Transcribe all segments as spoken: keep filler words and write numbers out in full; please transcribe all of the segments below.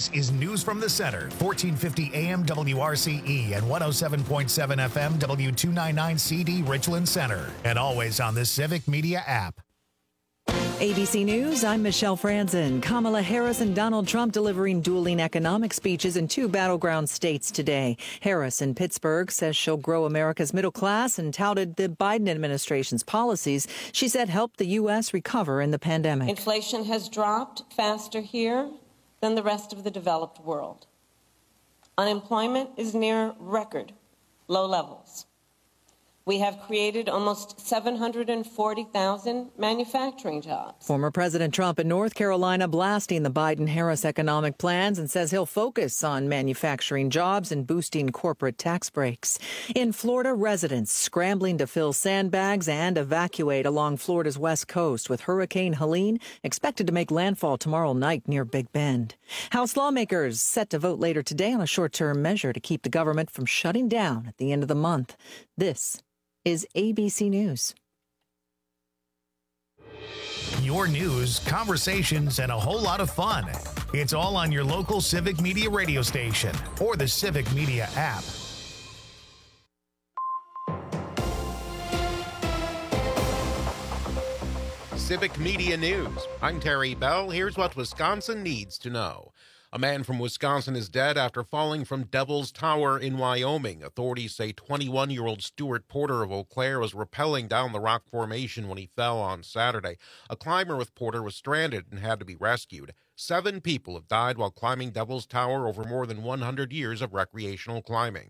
This is News from the Center, fourteen fifty A M W R C E and one oh seven point seven F M W two ninety-nine C D Richland Center. And always on the Civic Media app. A B C News, I'm Michelle Franzen. Kamala Harris and Donald Trump delivering dueling economic speeches in two battleground states today. Harris in Pittsburgh says she'll grow America's middle class and touted the Biden administration's policies she said helped the U S recover in the pandemic. Inflation has dropped faster here than the rest of the developed world. Unemployment is near record low levels. We have created almost seven hundred forty thousand manufacturing jobs. Former President Trump in North Carolina blasting the Biden-Harris economic plans and says he'll focus on manufacturing jobs and boosting corporate tax breaks. In Florida, residents scrambling to fill sandbags and evacuate along Florida's west coast with Hurricane Helene expected to make landfall tomorrow night near Big Bend. House lawmakers set to vote later today on a short-term measure to keep the government from shutting down at the end of the month. This is A B C News. Your news, conversations, and a whole lot of fun. It's all on your local Civic Media radio station or the Civic Media app. Civic Media News. I'm Terry Bell. Here's what Wisconsin needs to know. A man from Wisconsin is dead after falling from Devil's Tower in Wyoming. Authorities say twenty-one-year-old Stuart Porter of Eau Claire was rappelling down the rock formation when he fell on Saturday. A climber with Porter was stranded and had to be rescued. Seven people have died while climbing Devil's Tower over more than one hundred years of recreational climbing.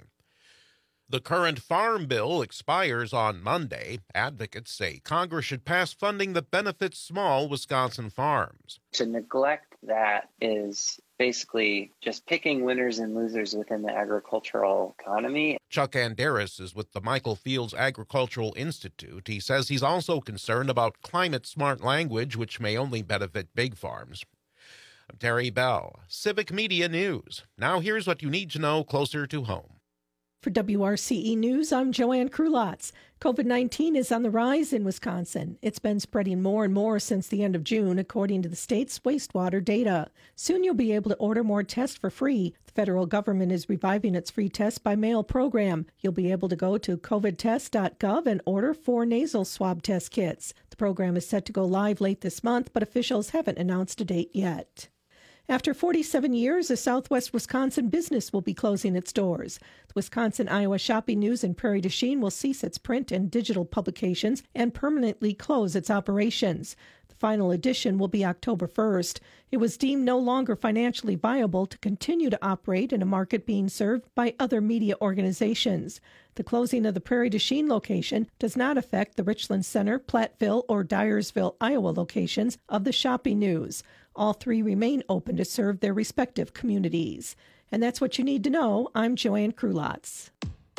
The current farm bill expires on Monday. Advocates say Congress should pass funding that benefits small Wisconsin farms. To neglect that is basically just picking winners and losers within the agricultural economy. Chuck Anderis is with the Michael Fields Agricultural Institute. He says he's also concerned about climate-smart language, which may only benefit big farms. I'm Terry Bell, Civic Media News. Now here's what you need to know closer to home. For W R C E News, I'm Joanne Krulotz. COVID nineteen is on the rise in Wisconsin. It's been spreading more and more since the end of June, according to the state's wastewater data. Soon you'll be able to order more tests for free. The federal government is reviving its free test by mail program. You'll be able to go to covid test dot gov and order four nasal swab test kits. The program is set to go live late this month, but officials haven't announced a date yet. After forty-seven years, a Southwest Wisconsin business will be closing its doors. The Wisconsin-Iowa Shopping News in Prairie du Chien will cease its print and digital publications and permanently close its operations. The final edition will be October first. It was deemed no longer financially viable to continue to operate in a market being served by other media organizations. The closing of the Prairie du Chien location does not affect the Richland Center, Platteville, or Dyersville, Iowa locations of the Shopping News. All three remain open to serve their respective communities. And that's what you need to know. I'm Joanne Krulotz.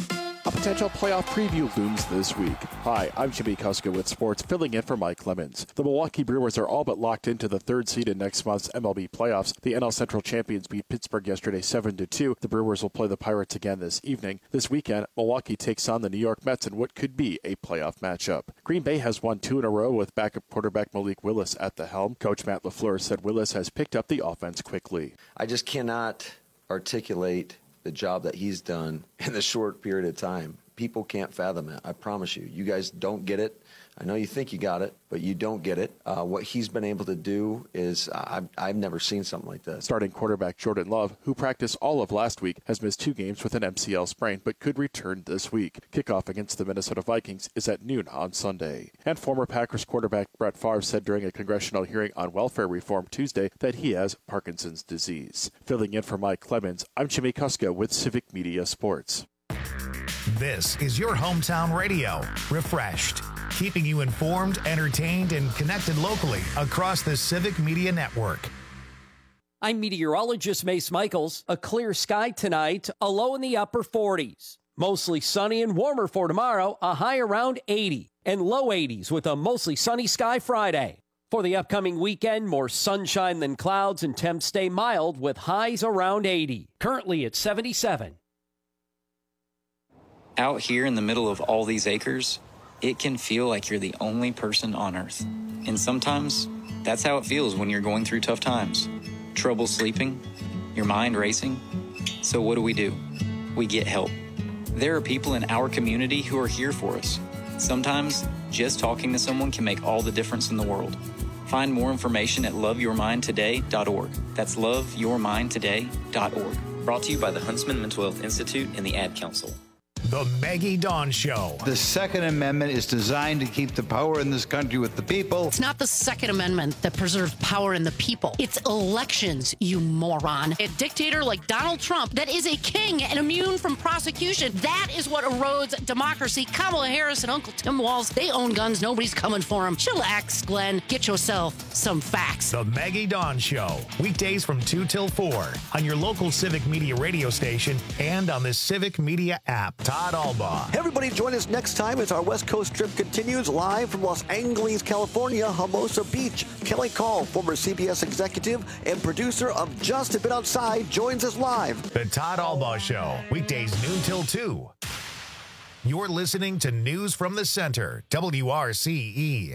A potential playoff preview looms this week. Hi, I'm Jimmy Kuska with sports, filling in for Mike Clemens. The Milwaukee Brewers are all but locked into the third seed in next month's M L B playoffs. The N L Central champions beat Pittsburgh yesterday seven to two. The Brewers will play the Pirates again this evening. This weekend, Milwaukee takes on the New York Mets in what could be a playoff matchup. Green Bay has won two in a row with backup quarterback Malik Willis at the helm. Coach Matt LaFleur said Willis has picked up the offense quickly. I just cannot articulate the job that he's done in the short period of time. People can't fathom it. I promise you. You guys don't get it. I know you think you got it, but you don't get it. Uh, what he's been able to do is I've, I've never seen something like this. Starting quarterback Jordan Love, who practiced all of last week, has missed two games with an M C L sprain, but could return this week. Kickoff against the Minnesota Vikings is at noon on Sunday. And former Packers quarterback Brett Favre said during a congressional hearing on welfare reform Tuesday that he has Parkinson's disease. Filling in for Mike Clemens, I'm Jimmy Kuska with Civic Media Sports. This is your hometown radio, refreshed, keeping you informed, entertained, and connected locally across the Civic Media Network. I'm meteorologist Mace Michaels. A clear sky tonight, a low in the upper forties. Mostly sunny and warmer for tomorrow, a high around eighty, and low eighties with a mostly sunny sky Friday. For the upcoming weekend, more sunshine than clouds and temps stay mild with highs around eighty. Currently at seventy-seven. Out here in the middle of all these acres, it can feel like you're the only person on Earth. And sometimes, that's how it feels when you're going through tough times. Trouble sleeping, Your mind racing? So what do we do? We get help. There are people in our community who are here for us. Sometimes, just talking to someone can make all the difference in the world. Find more information at love your mind today dot org. That's love your mind today dot org. Brought to you by the Huntsman Mental Health Institute and the Ad Council. The Maggie Dawn Show. The Second Amendment is designed to keep the power in this country with the people. It's not the Second Amendment that preserves power in the people. It's elections, you moron. A dictator like Donald Trump that is a king and immune from prosecution. That is what erodes democracy. Kamala Harris and Uncle Tim Walz, they own guns. Nobody's coming for them. Chillax, Glenn. Get yourself some facts. The Maggie Dawn Show. Weekdays from two till four on your local Civic Media radio station and on the Civic Media app. Todd Albaugh. Everybody join us next time as our West Coast trip continues live from Los Angeles, California, Hermosa Beach. Kelly Call, former C B S executive and producer of Just a Bit Outside, joins us live. The Todd Albaugh Show, weekdays noon till two. You're listening to News from the Center, W R C E.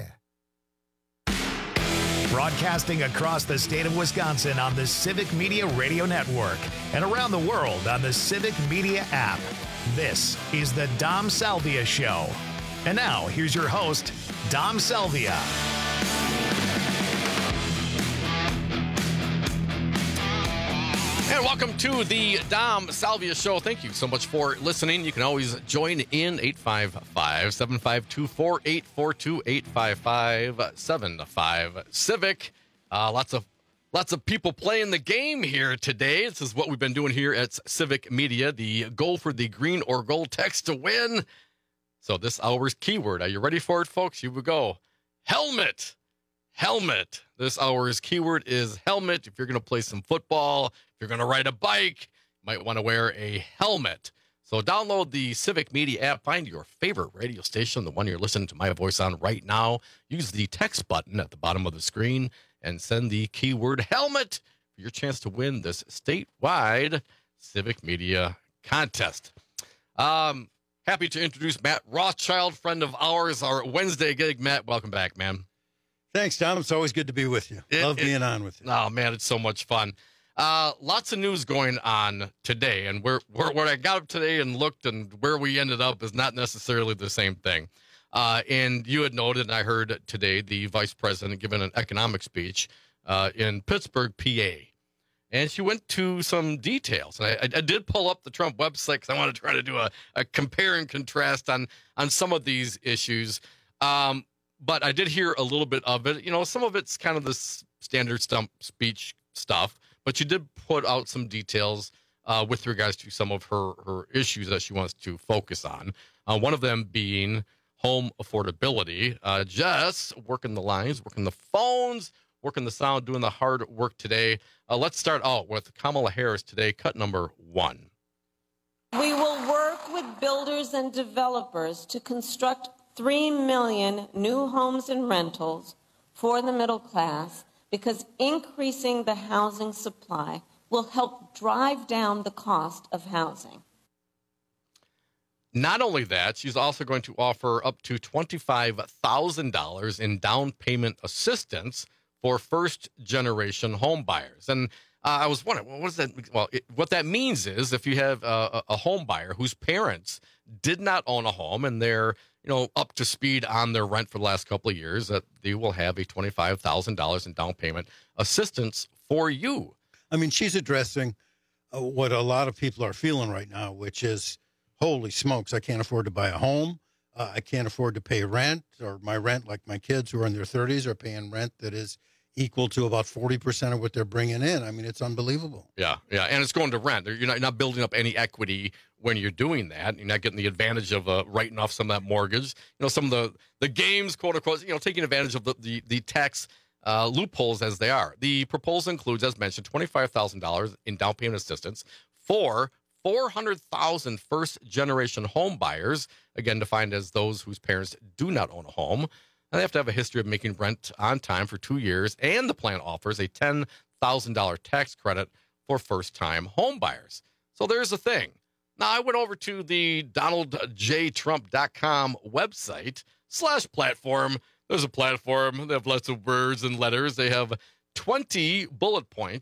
Broadcasting across the state of Wisconsin on the Civic Media Radio Network and around the world on the Civic Media app. This is the Dom Salvia Show. And now, here's your host, Dom Salvia. And welcome to the Dom Salvia Show. Thank you so much for listening. You can always join in eight five five, seven five two, four eight four two, eight five five, seven five Civic. Uh, lots of Lots of people playing the game here today. This is what we've been doing here at Civic Media. The goal for the green or gold text to win. So this hour's keyword. Are you ready for it, folks? Here we go. Helmet. Helmet. This hour's keyword is helmet. If you're going to play some football, if you're going to ride a bike, you might want to wear a helmet. So download the Civic Media app. Find your favorite radio station, the one you're listening to my voice on right now. Use the text button at the bottom of the screen and send the keyword helmet for your chance to win this statewide Civic Media contest. Um, happy to introduce Matt Rothschild, friend of ours, our Wednesday gig. Matt, welcome back, man. Thanks, Tom. It's always good to be with you. It, Love it, being on with you. Oh, man, it's so much fun. Uh, lots of news going on today, and where, where, where I got up today and looked and where we ended up is not necessarily the same thing. Uh, and you had noted, and I heard today, the vice president giving an economic speech uh, in Pittsburgh, P A. And she went to some details. And I, I did pull up the Trump website because I want to try to do a, a compare and contrast on, on some of these issues. Um, but I did hear a little bit of it. You know, some of it's kind of this standard stump speech stuff. But she did put out some details uh, with regards to some of her, her issues that she wants to focus on. Uh, one of them being home affordability. Uh, Jess, working the lines, working the phones, working the sound, doing the hard work today. Uh, let's start out with Kamala Harris today, cut number one. We will work with builders and developers to construct three million new homes and rentals for the middle class because increasing the housing supply will help drive down the cost of housing. Not only that, she's also going to offer up to twenty-five thousand dollars in down payment assistance for first-generation home buyers. And uh, I was wondering, well, what does that? Well, it, what that means is if you have a, a home buyer whose parents did not own a home and they're you know up to speed on their rent for the last couple of years, that they will have a twenty-five thousand dollars in down payment assistance for you. I mean, she's addressing uh, what a lot of people are feeling right now, which is, holy smokes, I can't afford to buy a home. Uh, I can't afford to pay rent, or my rent, like my kids who are in their thirties, are paying rent that is equal to about forty percent of what they're bringing in. I mean, it's unbelievable. Yeah, yeah, and it's going to rent. You're not, you're not building up any equity when you're doing that. You're not getting the advantage of uh, writing off some of that mortgage. You know, some of the, the games, quote unquote, you know, taking advantage of the, the, the tax uh, loopholes as they are. The proposal includes, as mentioned, twenty-five thousand dollars in down payment assistance for four hundred thousand first-generation home buyers, again, defined as those whose parents do not own a home. And they have to have a history of making rent on time for two years, and the plan offers a ten thousand dollars tax credit for first-time home buyers. So there's the thing. Now, I went over to the donald j trump dot com website slash platform. There's a platform. They have lots of words and letters. They have twenty bullet points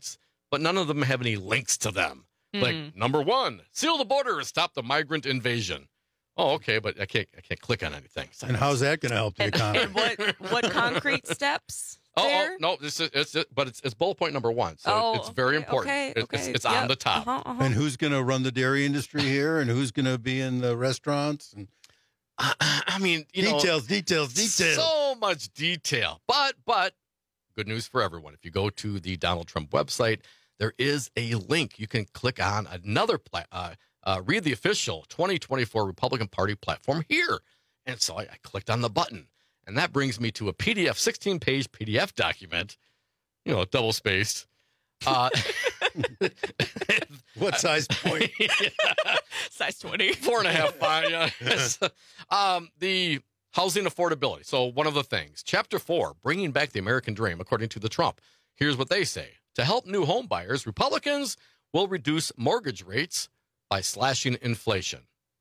but none of them have any links to them. Mm-hmm. Like, number one, seal the border and stop the migrant invasion. Oh, okay, but I can't I can't click on anything. So and how's that going to help the economy? And what what concrete steps? Oh, there? oh no, this is it's but it's it's bullet point number one, so oh, it's very okay, important. Okay, it's, okay. it's, it's yep. on the top. Uh-huh, uh-huh. And who's going to run the dairy industry here, and who's going to be in the restaurants? And I, I mean, you details, know, details, details. So much detail, but but good news for everyone. If you go to the Donald Trump website, there is a link. You can click on another pla- uh, uh, read the official twenty twenty-four Republican Party platform here. And so I, I clicked on the button, and that brings me to a P D F, sixteen-page P D F document, you know, double-spaced. Uh, what size point? Yeah. Size twenty. Four and a half fine, yeah. Yes. Um, the housing affordability. So one of the things, Chapter four, bringing back the American dream, according to the Trump. Here's what they say. To help new home buyers, Republicans will reduce mortgage rates by slashing inflation.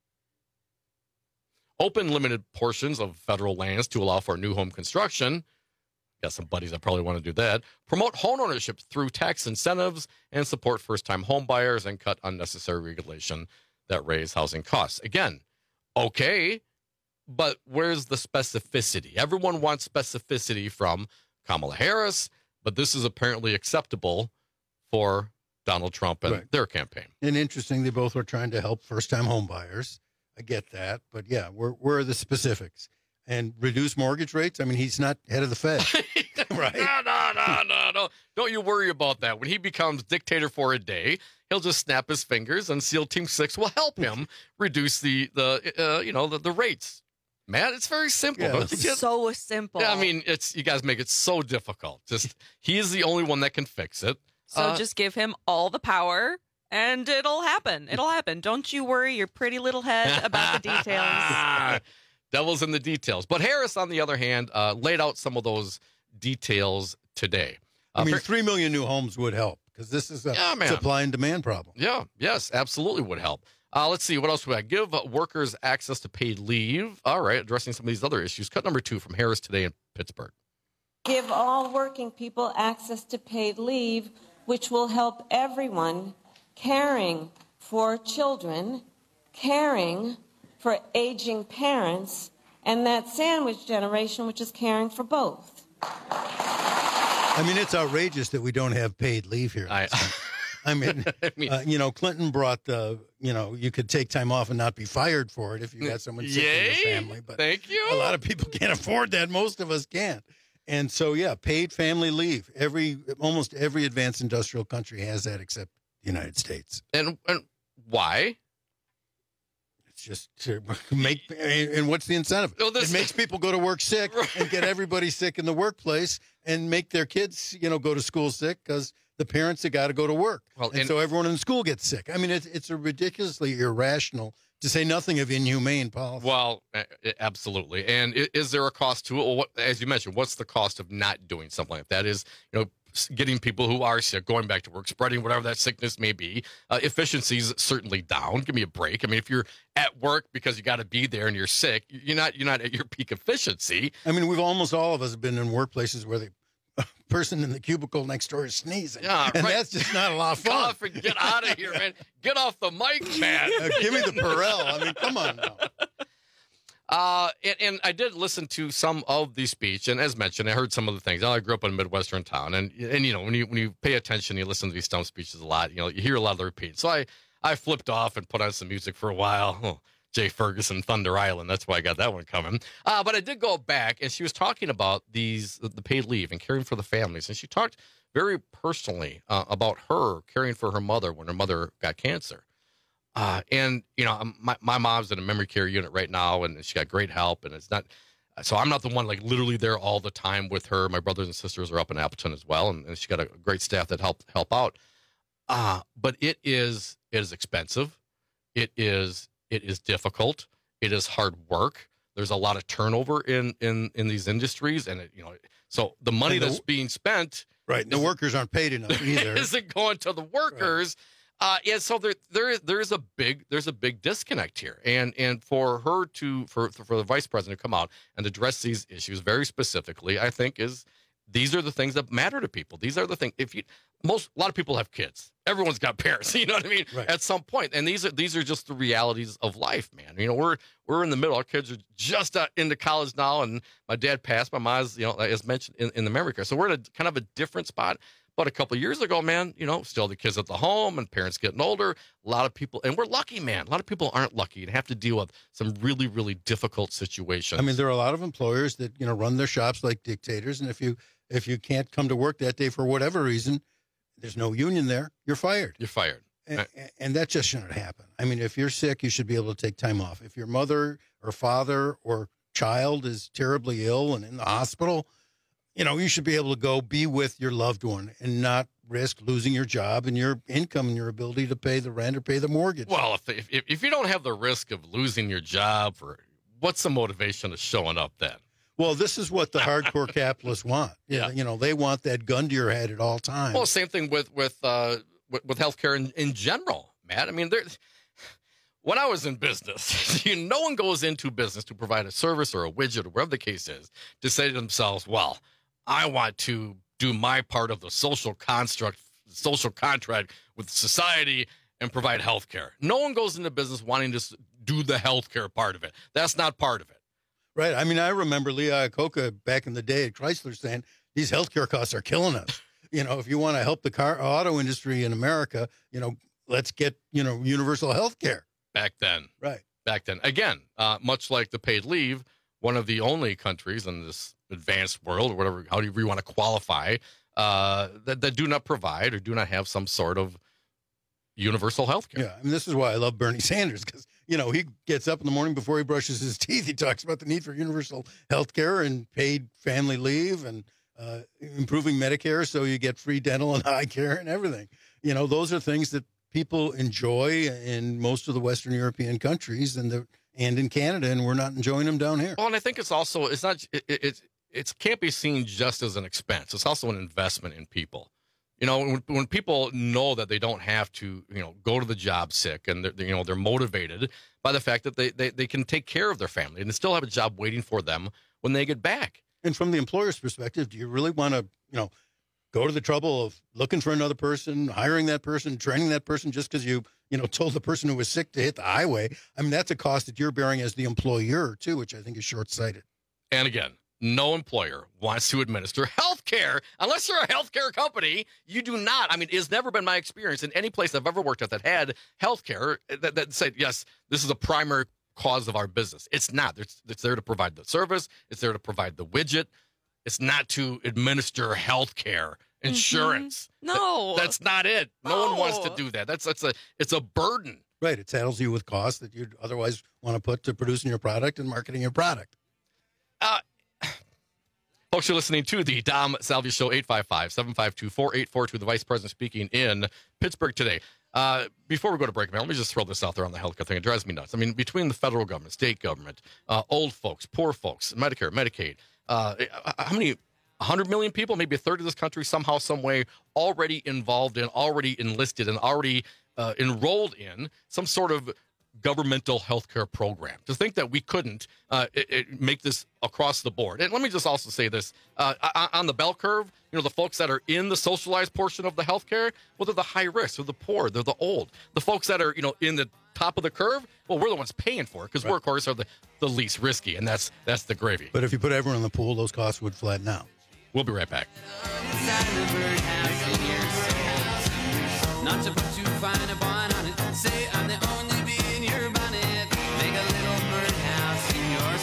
Open limited portions of federal lands to allow for new home construction. Got some buddies that probably want to do that. Promote home ownership through tax incentives and support first-time home buyers and cut unnecessary regulation that raise housing costs. Again, okay, but where's the specificity? Everyone wants specificity from Kamala Harris, but this is apparently acceptable for Donald Trump and right. their campaign. And interesting, they both are trying to help first-time home buyers. I get that, but yeah, where where are the specifics? And reduce mortgage rates? I mean, he's not head of the Fed, right? No, no, no, no, no. Don't you worry about that. When he becomes dictator for a day, he'll just snap his fingers, and SEAL Team Six will help him reduce the the uh, you know the, the rates. Man, it's very simple. Yeah, Don't you get- So simple. Yeah, I mean, it's you guys make it so difficult. Just he is the only one that can fix it. So Uh, just give him all the power, and it'll happen. It'll happen. Don't you worry your pretty little head about the details. Devil's in the details. But Harris, on the other hand, uh, laid out some of those details today. Uh, I mean, par- three million new homes would help because this is a Yeah, man. supply and demand problem. Yeah, yes, absolutely would help. Uh, let's see, what else we got? Give workers access to paid leave. All right, addressing some of these other issues. Cut number two from Harris today in Pittsburgh. Give all working people access to paid leave, which will help everyone caring for children, caring for aging parents, and that sandwich generation, which is caring for both. I mean, it's outrageous that we don't have paid leave here. I, I mean, I mean uh, you know, Clinton brought the, you know, you could take time off and not be fired for it if you got someone sick in Yay, your family. But thank you. a lot of people can't afford that. Most of us can't. And so, yeah, paid family leave. Every almost every advanced industrial country has that except the United States. And, and why? It's just to make, and what's the incentive? Well, this- it makes people go to work sick and get everybody sick in the workplace and make their kids, you know, go to school sick because the parents have got to go to work. Well, and, and- so everyone in school gets sick. I mean, it's, it's a ridiculously irrational, to say nothing of inhumane policy. Well, uh, absolutely. And i- is there a cost to it? Well, what, as you mentioned, what's the cost of not doing something like that? Is, you know, s- getting people who are sick, going back to work, spreading whatever that sickness may be. Uh, efficiency's certainly down. Give me a break. I mean, if you're at work because you got to be there and you're sick, you're not you're not at your peak efficiency. I mean, we've almost all of us have been in workplaces where the person in the cubicle next door is sneezing. Yeah, and right. that's just not a lot of fun. Off and get out of here, man. Get off the mic, man. Uh, give me the Perel. I mean, come on now. Uh, and, and I did listen to some of the speech, and as mentioned, I heard some of the things. I grew up in a Midwestern town, and and you know when you when you pay attention, you listen to these stump speeches a lot. You know, you hear a lot of the repeats. So I I flipped off and put on some music for a while. Oh, Jay Ferguson, Thunder Island. That's why I got that one coming. Uh, but I did go back, and she was talking about these the paid leave and caring for the families, and she talked very personally uh, about her caring for her mother when her mother got cancer. Uh, and, you know, my, my mom's in a memory care unit right now, and she got great help. And it's not, so I'm not the one like literally there all the time with her. My brothers and sisters are up in Appleton as well. And, and she got a great staff that help help out. Uh, but it is, it is expensive. It is, it is difficult. It is hard work. There's a lot of turnover in, in, in these industries. And, it, you know, so the money And the- that's being spent. Right. The workers aren't paid enough either. Isn't going to the workers. Uh, and so there, there is, there is a big, there's a big disconnect here, and and for her to, for for the vice president to come out and address these issues very specifically, I think is these are the things that matter to people. These are the things. If you most a lot of people have kids. Everyone's got parents, you know what I mean? Right. At some point, and these are these are just the realities of life, man. You know, we're we're in the middle. Our kids are just uh, into college now, and my dad passed. My mom's, you know, as mentioned in, in the memory care. So we're in a kind of a different spot. But a couple of years ago, man, you know, still the kids at the home and parents getting older. A lot of people, and we're lucky, man. A lot of people aren't lucky and have to deal with some really, really difficult situations. I mean, there are a lot of employers that, you know, run their shops like dictators, and if you if you can't come to work that day for whatever reason, there's no union there, you're fired. You're fired. And, and that just shouldn't happen. I mean, if you're sick, you should be able to take time off. If your mother or father or child is terribly ill and in the hospital, you know, you should be able to go be with your loved one and not risk losing your job and your income and your ability to pay the rent or pay the mortgage. Well, if if, if you don't have the risk of losing your job, for what's the motivation of showing up then? Well, this is what the hardcore capitalists want. Yeah. You know, they want that gun to your head at all times. Well, same thing with with uh, with, with healthcare in, in general, Matt. I mean, there. When I was in business, you, no one goes into business to provide a service or a widget or whatever the case is to say to themselves, well, I want to do my part of the social construct, social contract with society and provide health care. No one goes into business wanting to do the health care part of it. That's not part of it. Right. I mean, I remember Lee Iacocca back in the day at Chrysler saying, these healthcare costs are killing us. You know, if you want to help the car auto industry in America, you know, let's get, you know, universal health care. Back then. Right. Back then. Again, uh, much like the paid leave, one of the only countries in this advanced world, or whatever, however you want to qualify, uh, that, that do not provide or do not have some sort of universal health care. Yeah. I mean, this is why I love Bernie Sanders, because, you know, he gets up in the morning before he brushes his teeth. He talks about the need for universal health care and paid family leave and uh, improving Medicare so you get free dental and eye care and everything. You know, those are things that people enjoy in most of the Western European countries and the and in Canada, and we're not enjoying them down here. Well, and I think it's also it's not it it, it can't be seen just as an expense. It's also an investment in people. You know, when, when people know that they don't have to, you know, go to the job sick, and they're, you know, they're motivated by the fact that they, they they can take care of their family and they still have a job waiting for them when they get back. And from the employer's perspective, do you really want to, you know, go to the trouble of looking for another person, hiring that person, training that person just because you, you know, told the person who was sick to hit the highway? I mean, that's a cost that you're bearing as the employer, too, which I think is short-sighted. And again, no employer wants to administer health care unless you're a healthcare company. You do not. I mean, it's never been my experience in any place I've ever worked at that had health care that, that said, yes, this is a primary cause of our business. It's not. It's, it's there to provide the service. It's there to provide the widget. It's not to administer health care insurance. Mm-hmm. No. That, that's not it. No, no one wants to do that. That's that's a it's a burden. Right. It saddles you with costs that you'd otherwise want to put to producing your product and marketing your product. Uh, folks, you're listening to the Dom Salvia Show, eight five five, seven five two, four eight four two, the Vice President speaking in Pittsburgh today. Uh, before we go to break, man, let me just throw this out there on the healthcare thing. It drives me nuts. I mean, between the federal government, state government, uh, old folks, poor folks, Medicare, Medicaid, uh, how many, one hundred million people, maybe a third of this country, somehow, some way, already involved in, already enlisted, and already uh, enrolled in some sort of governmental healthcare program. To think that we couldn't uh, it, it make this across the board. And let me just also say this, uh, on the bell curve, you know, the folks that are in the socialized portion of the healthcare, well, they're the high risk, they're the poor, they're the old. The folks that are, you know, in the top of the curve, well, we're the ones paying for it because right. we're, of course, are the, the least risky, and that's that's the gravy. But if you put everyone in the pool, those costs would flatten out. We'll be right back. Not to put too fine a bond on it. Say I'm the only bee in your bonnet. Make a little birdhouse in your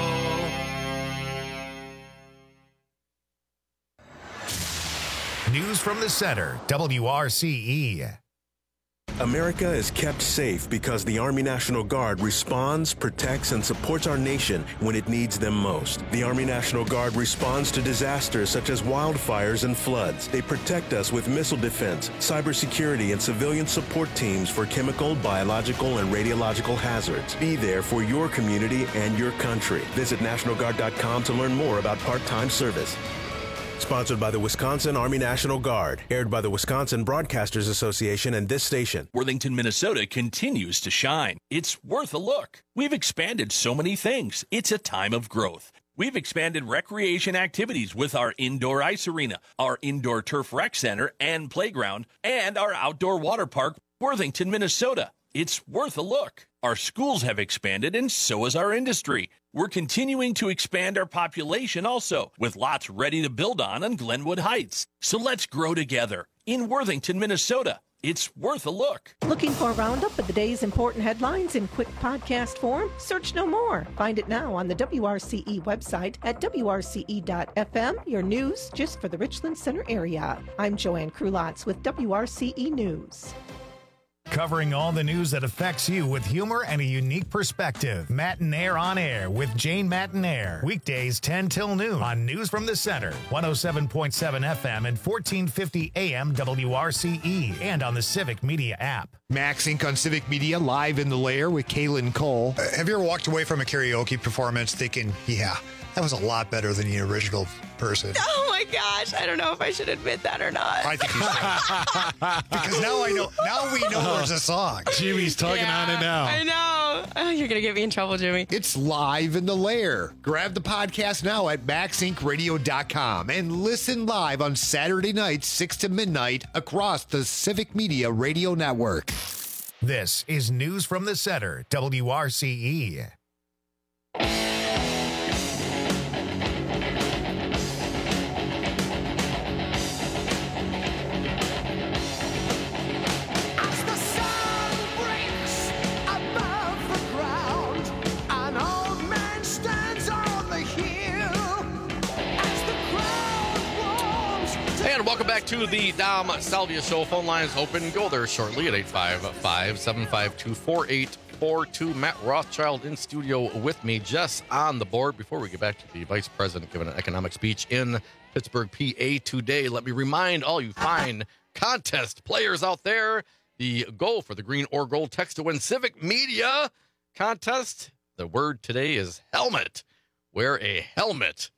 soul. News from the center, W R C E. America is kept safe because the Army National Guard responds, protects, and supports our nation when it needs them most. The Army National Guard responds to disasters such as wildfires and floods. They protect us with missile defense, cybersecurity, and civilian support teams for chemical, biological, and radiological hazards. Be there for your community and your country. Visit National Guard dot com to learn more about part-time service. Sponsored by the Wisconsin Army National Guard. Aired by the Wisconsin Broadcasters Association and this station. Worthington, Minnesota continues to shine. It's worth a look. We've expanded so many things. It's a time of growth. We've expanded recreation activities with our indoor ice arena, our indoor turf rec center and playground, and our outdoor water park, Worthington, Minnesota. It's worth a look. Our schools have expanded, and so has our industry. We're continuing to expand our population also, with lots ready to build on on Glenwood Heights. So let's grow together in Worthington, Minnesota. It's worth a look. Looking for a roundup of the day's important headlines in quick podcast form? Search no more. Find it now on the W R C E website at W R C E dot F M, your news just for the Richland Center area. I'm Joanne Krulotz with W R C E News. Covering all the news that affects you with humor and a unique perspective. Matinaire on Air with Jane Matinaire. Weekdays ten till noon on News from the Center. one oh seven point seven F M and fourteen fifty A M W R C E. And on the Civic Media app. Max Incorporated on Civic Media, live in the lair with Kaylin Cole. Uh, have you ever walked away from a karaoke performance thinking, yeah, that was a lot better than the original person? Oh my gosh, I don't know if I should admit that or not. I think you should. Because now I know, now we know there's a song. Jimmy's tugging Yeah, on it now. I know. Oh, you're going to get me in trouble, Jimmy. It's live in the lair. Grab the podcast now at max inc radio dot com and listen live on Saturday nights, six to midnight, across the Civic Media Radio Network. This is News from the Center, W R C E. And welcome back to the Dom Salvia Show. Phone lines open. Go there shortly at eight five five, seven five two, four eight four two. Matt Rothschild in studio with me, just on the board. Before we get back to the Vice President giving an economic speech in Pittsburgh, P A today, let me remind all you fine contest players out there, the goal for the green or gold text to win Civic Media contest. The word today is helmet. Wear a helmet.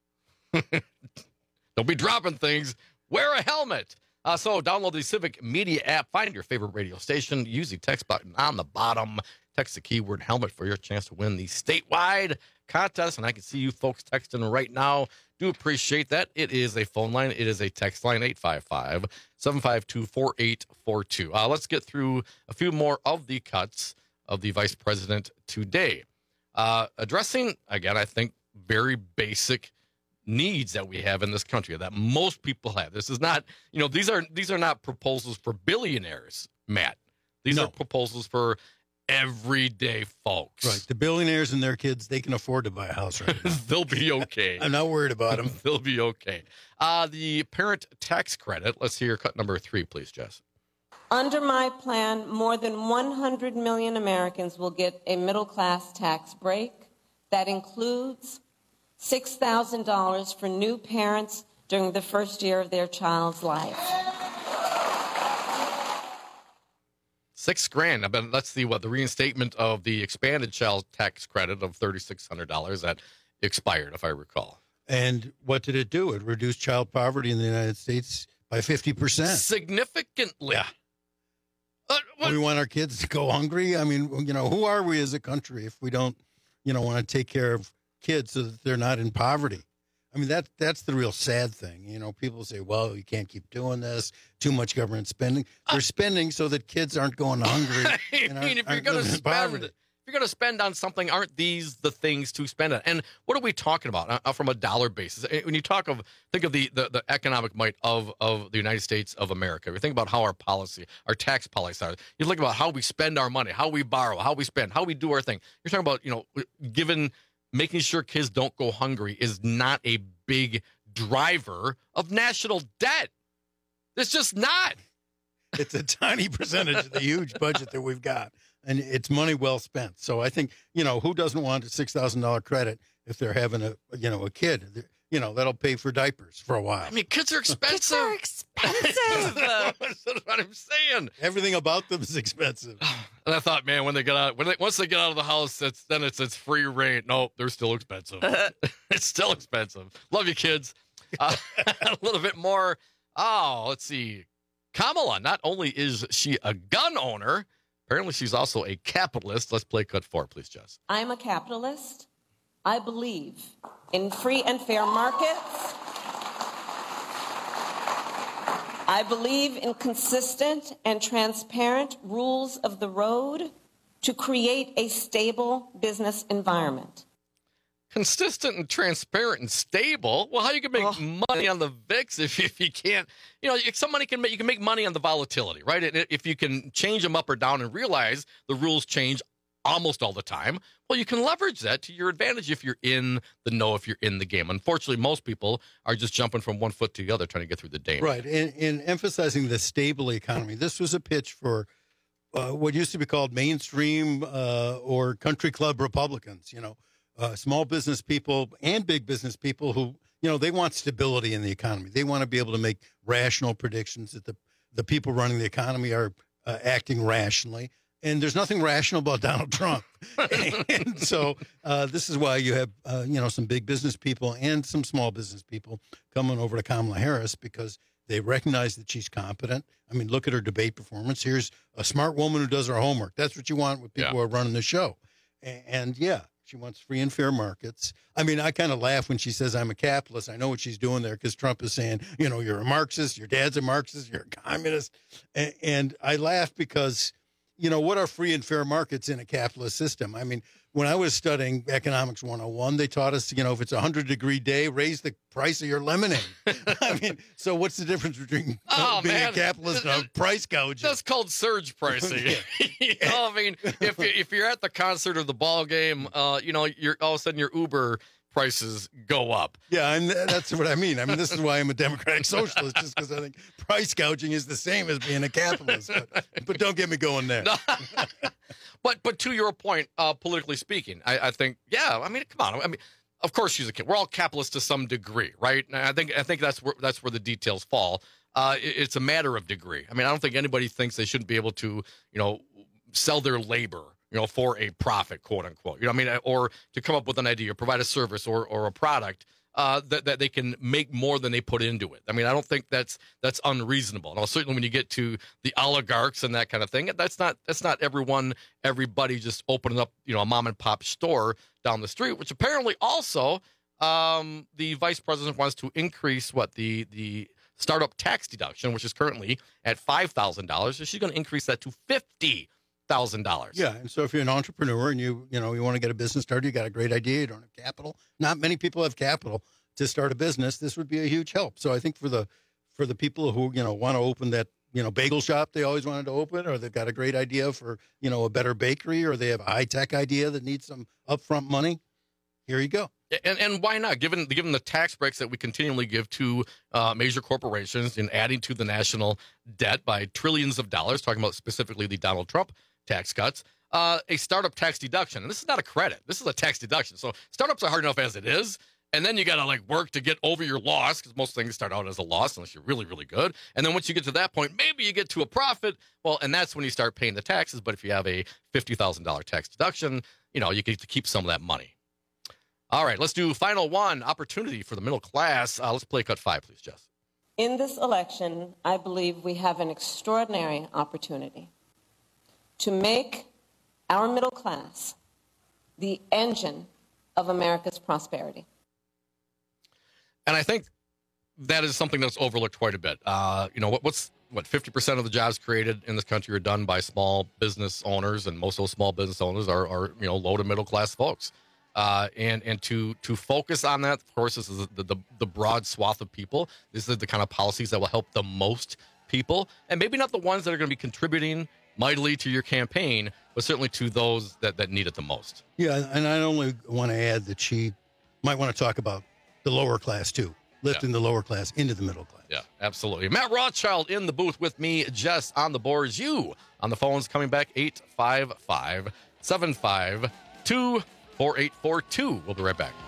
Don't be dropping things. Wear a helmet. Uh, so download the Civic Media app. Find your favorite radio station. Use the text button on the bottom. Text the keyword helmet for your chance to win the statewide contest. And I can see you folks texting right now. Do appreciate that. It is a phone line. It is a text line, eight five five, seven five two, four eight four two. Uh, let's get through a few more of the cuts of the Vice President today. Uh, addressing, again, I think, very basic needs that we have in this country that most people have. This is not, you know, these are these are not proposals for billionaires, Matt. These No. are proposals for everyday folks. Right. The billionaires and their kids, they can afford to buy a house right now. They'll be okay. I'm not worried about them. They'll be okay. Uh, the parent tax credit. Let's hear cut number three, please, Jess. Under my plan, more than one hundred million Americans will get a middle-class tax break that includes six thousand dollars for new parents during the first year of their child's life. Six grand. I bet that's the what the reinstatement of the expanded child tax credit of thirty six hundred dollars that expired, if I recall. And what did it do? It reduced child poverty in the United States by fifty percent. Significantly. Yeah. We want our kids to go hungry. I mean, you know, who are we as a country if we don't, you know, want to take care of kids so that they're not in poverty? I mean, that that's the real sad thing. You know, people say, well, you can't keep doing this, too much government spending. They're spending so that kids aren't going hungry. I and mean, aren't- if you're aren't going to living in spend, poverty. if you're going to spend on something, aren't these the things to spend on? And what are we talking about uh, from a dollar basis? Uh, When you talk of, think of the, the, the economic might of, of the United States of America. We think about how our policy, our tax policy are. You think about how we spend our money, how we borrow, how we spend, how we do our thing. You're talking about, you know, given making sure kids don't go hungry is not a big driver of national debt. It's just not. It's a tiny percentage of the huge budget that we've got, and it's money well spent. So I think, you know, who doesn't want a six thousand dollars credit if they're having a, you know, a kid? You know, that'll pay for diapers for a while. I mean, kids are expensive. Kids are expensive. That's what I'm saying. Everything about them is expensive. And I thought, man, when they get out, when they, once they get out of the house, it's then it's it's free reign. No, they're still expensive. It's still expensive. Love you, kids. Uh, a little bit more. Oh, let's see. Kamala, not only is she a gun owner, apparently she's also a capitalist. Let's play cut four, please, Jess. I'm a capitalist. I believe in free and fair markets. I believe in consistent and transparent rules of the road to create a stable business environment. Consistent and transparent and stable. Well, how you can make oh. money on the V I X if, if you can't, you know, some money can make, you can make money on the volatility, right? And if you can change them up or down and realize the rules change almost all the time, well, you can leverage that to your advantage if you're in the know, if you're in the game. Unfortunately, most people are just jumping from one foot to the other trying to get through the day. Right. In, in emphasizing the stable economy, this was a pitch for uh, what used to be called mainstream uh, or country club Republicans, you know, Uh, small business people and big business people who, you know, they want stability in the economy. They want to be able to make rational predictions that the, the people running the economy are uh, acting rationally. And there's nothing rational about Donald Trump. And so uh, this is why you have, uh, you know, some big business people and some small business people coming over to Kamala Harris because they recognize that she's competent. I mean, look at her debate performance. Here's a smart woman who does her homework. That's what you want with people yeah. who are running the show. And, and yeah. She wants free and fair markets. I mean, I kind of laugh when she says I'm a capitalist. I know what she's doing there because Trump is saying, you know, you're a Marxist, your dad's a Marxist, you're a communist. And, and I laugh because, you know, what are free and fair markets in a capitalist system? I mean, when I was studying Economics one oh one, they taught us, you know, if it's a one hundred degree day, raise the price of your lemonade. I mean, so what's the difference between oh, being man. a capitalist and a price gouger? That's called surge pricing. you know, I mean, if, if you're at the concert or the ball game, uh, you know, you're all of a sudden your Uber prices go up. Yeah, and that's what I mean. I mean, this is why I'm a democratic socialist, just because I think price gouging is the same as being a capitalist. But, but don't get me going there. but but to your point, uh, politically speaking, I, I think, yeah, I mean, come on. I mean, of course she's a kid. We're all capitalists to some degree, right? And I think I think that's where that's where the details fall. Uh, it, it's a matter of degree. I mean, I don't think anybody thinks they shouldn't be able to, you know, sell their labor, you know, for a profit, quote unquote. You know what I mean? Or to come up with an idea, or provide a service or or a product uh, that that they can make more than they put into it. I mean, I don't think that's that's unreasonable. Now, certainly when you get to the oligarchs and that kind of thing, that's not that's not everyone, everybody just opening up, you know, a mom and pop store down the street, which apparently also um, the vice president wants to increase what the the startup tax deduction, which is currently at five thousand dollars. So she's going to increase that to fifty thousand dollars. Yeah, and so if you're an entrepreneur and you you know you want to get a business started, you got a great idea, you don't have capital. Not many people have capital to start a business. This would be a huge help. So I think for the for the people who you know want to open that you know bagel shop they always wanted to open, or they've got a great idea for you know a better bakery, or they have a high tech idea that needs some upfront money, here you go. And and why not? Given given the tax breaks that we continually give to uh, major corporations and adding to the national debt by trillions of dollars, talking about specifically the Donald Trump tax cuts, uh, a startup tax deduction. And this is not a credit. This is a tax deduction. So startups are hard enough as it is. And then you got to like work to get over your loss, because most things start out as a loss unless you're really, really good. And then once you get to that point, maybe you get to a profit. Well, and that's when you start paying the taxes. But if you have a fifty thousand dollars tax deduction, you know, you get to keep some of that money. All right, let's do final one, opportunity for the middle class. Uh, let's play cut five, please, Jess. In this election, I believe we have an extraordinary opportunity to make our middle class the engine of America's prosperity. And I think that is something that's overlooked quite a bit. Uh, you know, what, what's what fifty percent of the jobs created in this country are done by small business owners, and most of those small business owners are, are you know, low to middle class folks. Uh, and and to to focus on that, of course, this is the, the the broad swath of people. This is the kind of policies that will help the most people, and maybe not the ones that are going to be contributing mightily to your campaign, but certainly to those that, that need it the most. Yeah, and I only want to add that she might want to talk about the lower class, too, lifting yeah. the lower class into the middle class. Yeah, absolutely. Matt Rothschild in the booth with me, Jess on the boards, you on the phones, coming back eight five five, seven five two, four eight four two. We'll be right back.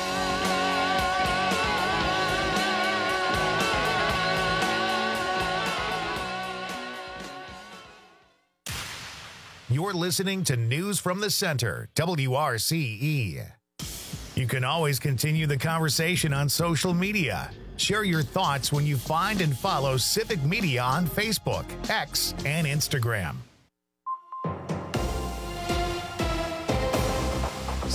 You're listening to News from the Center, W R C E. You can always continue the conversation on social media. Share your thoughts when you find and follow Civic Media on Facebook, X, and Instagram.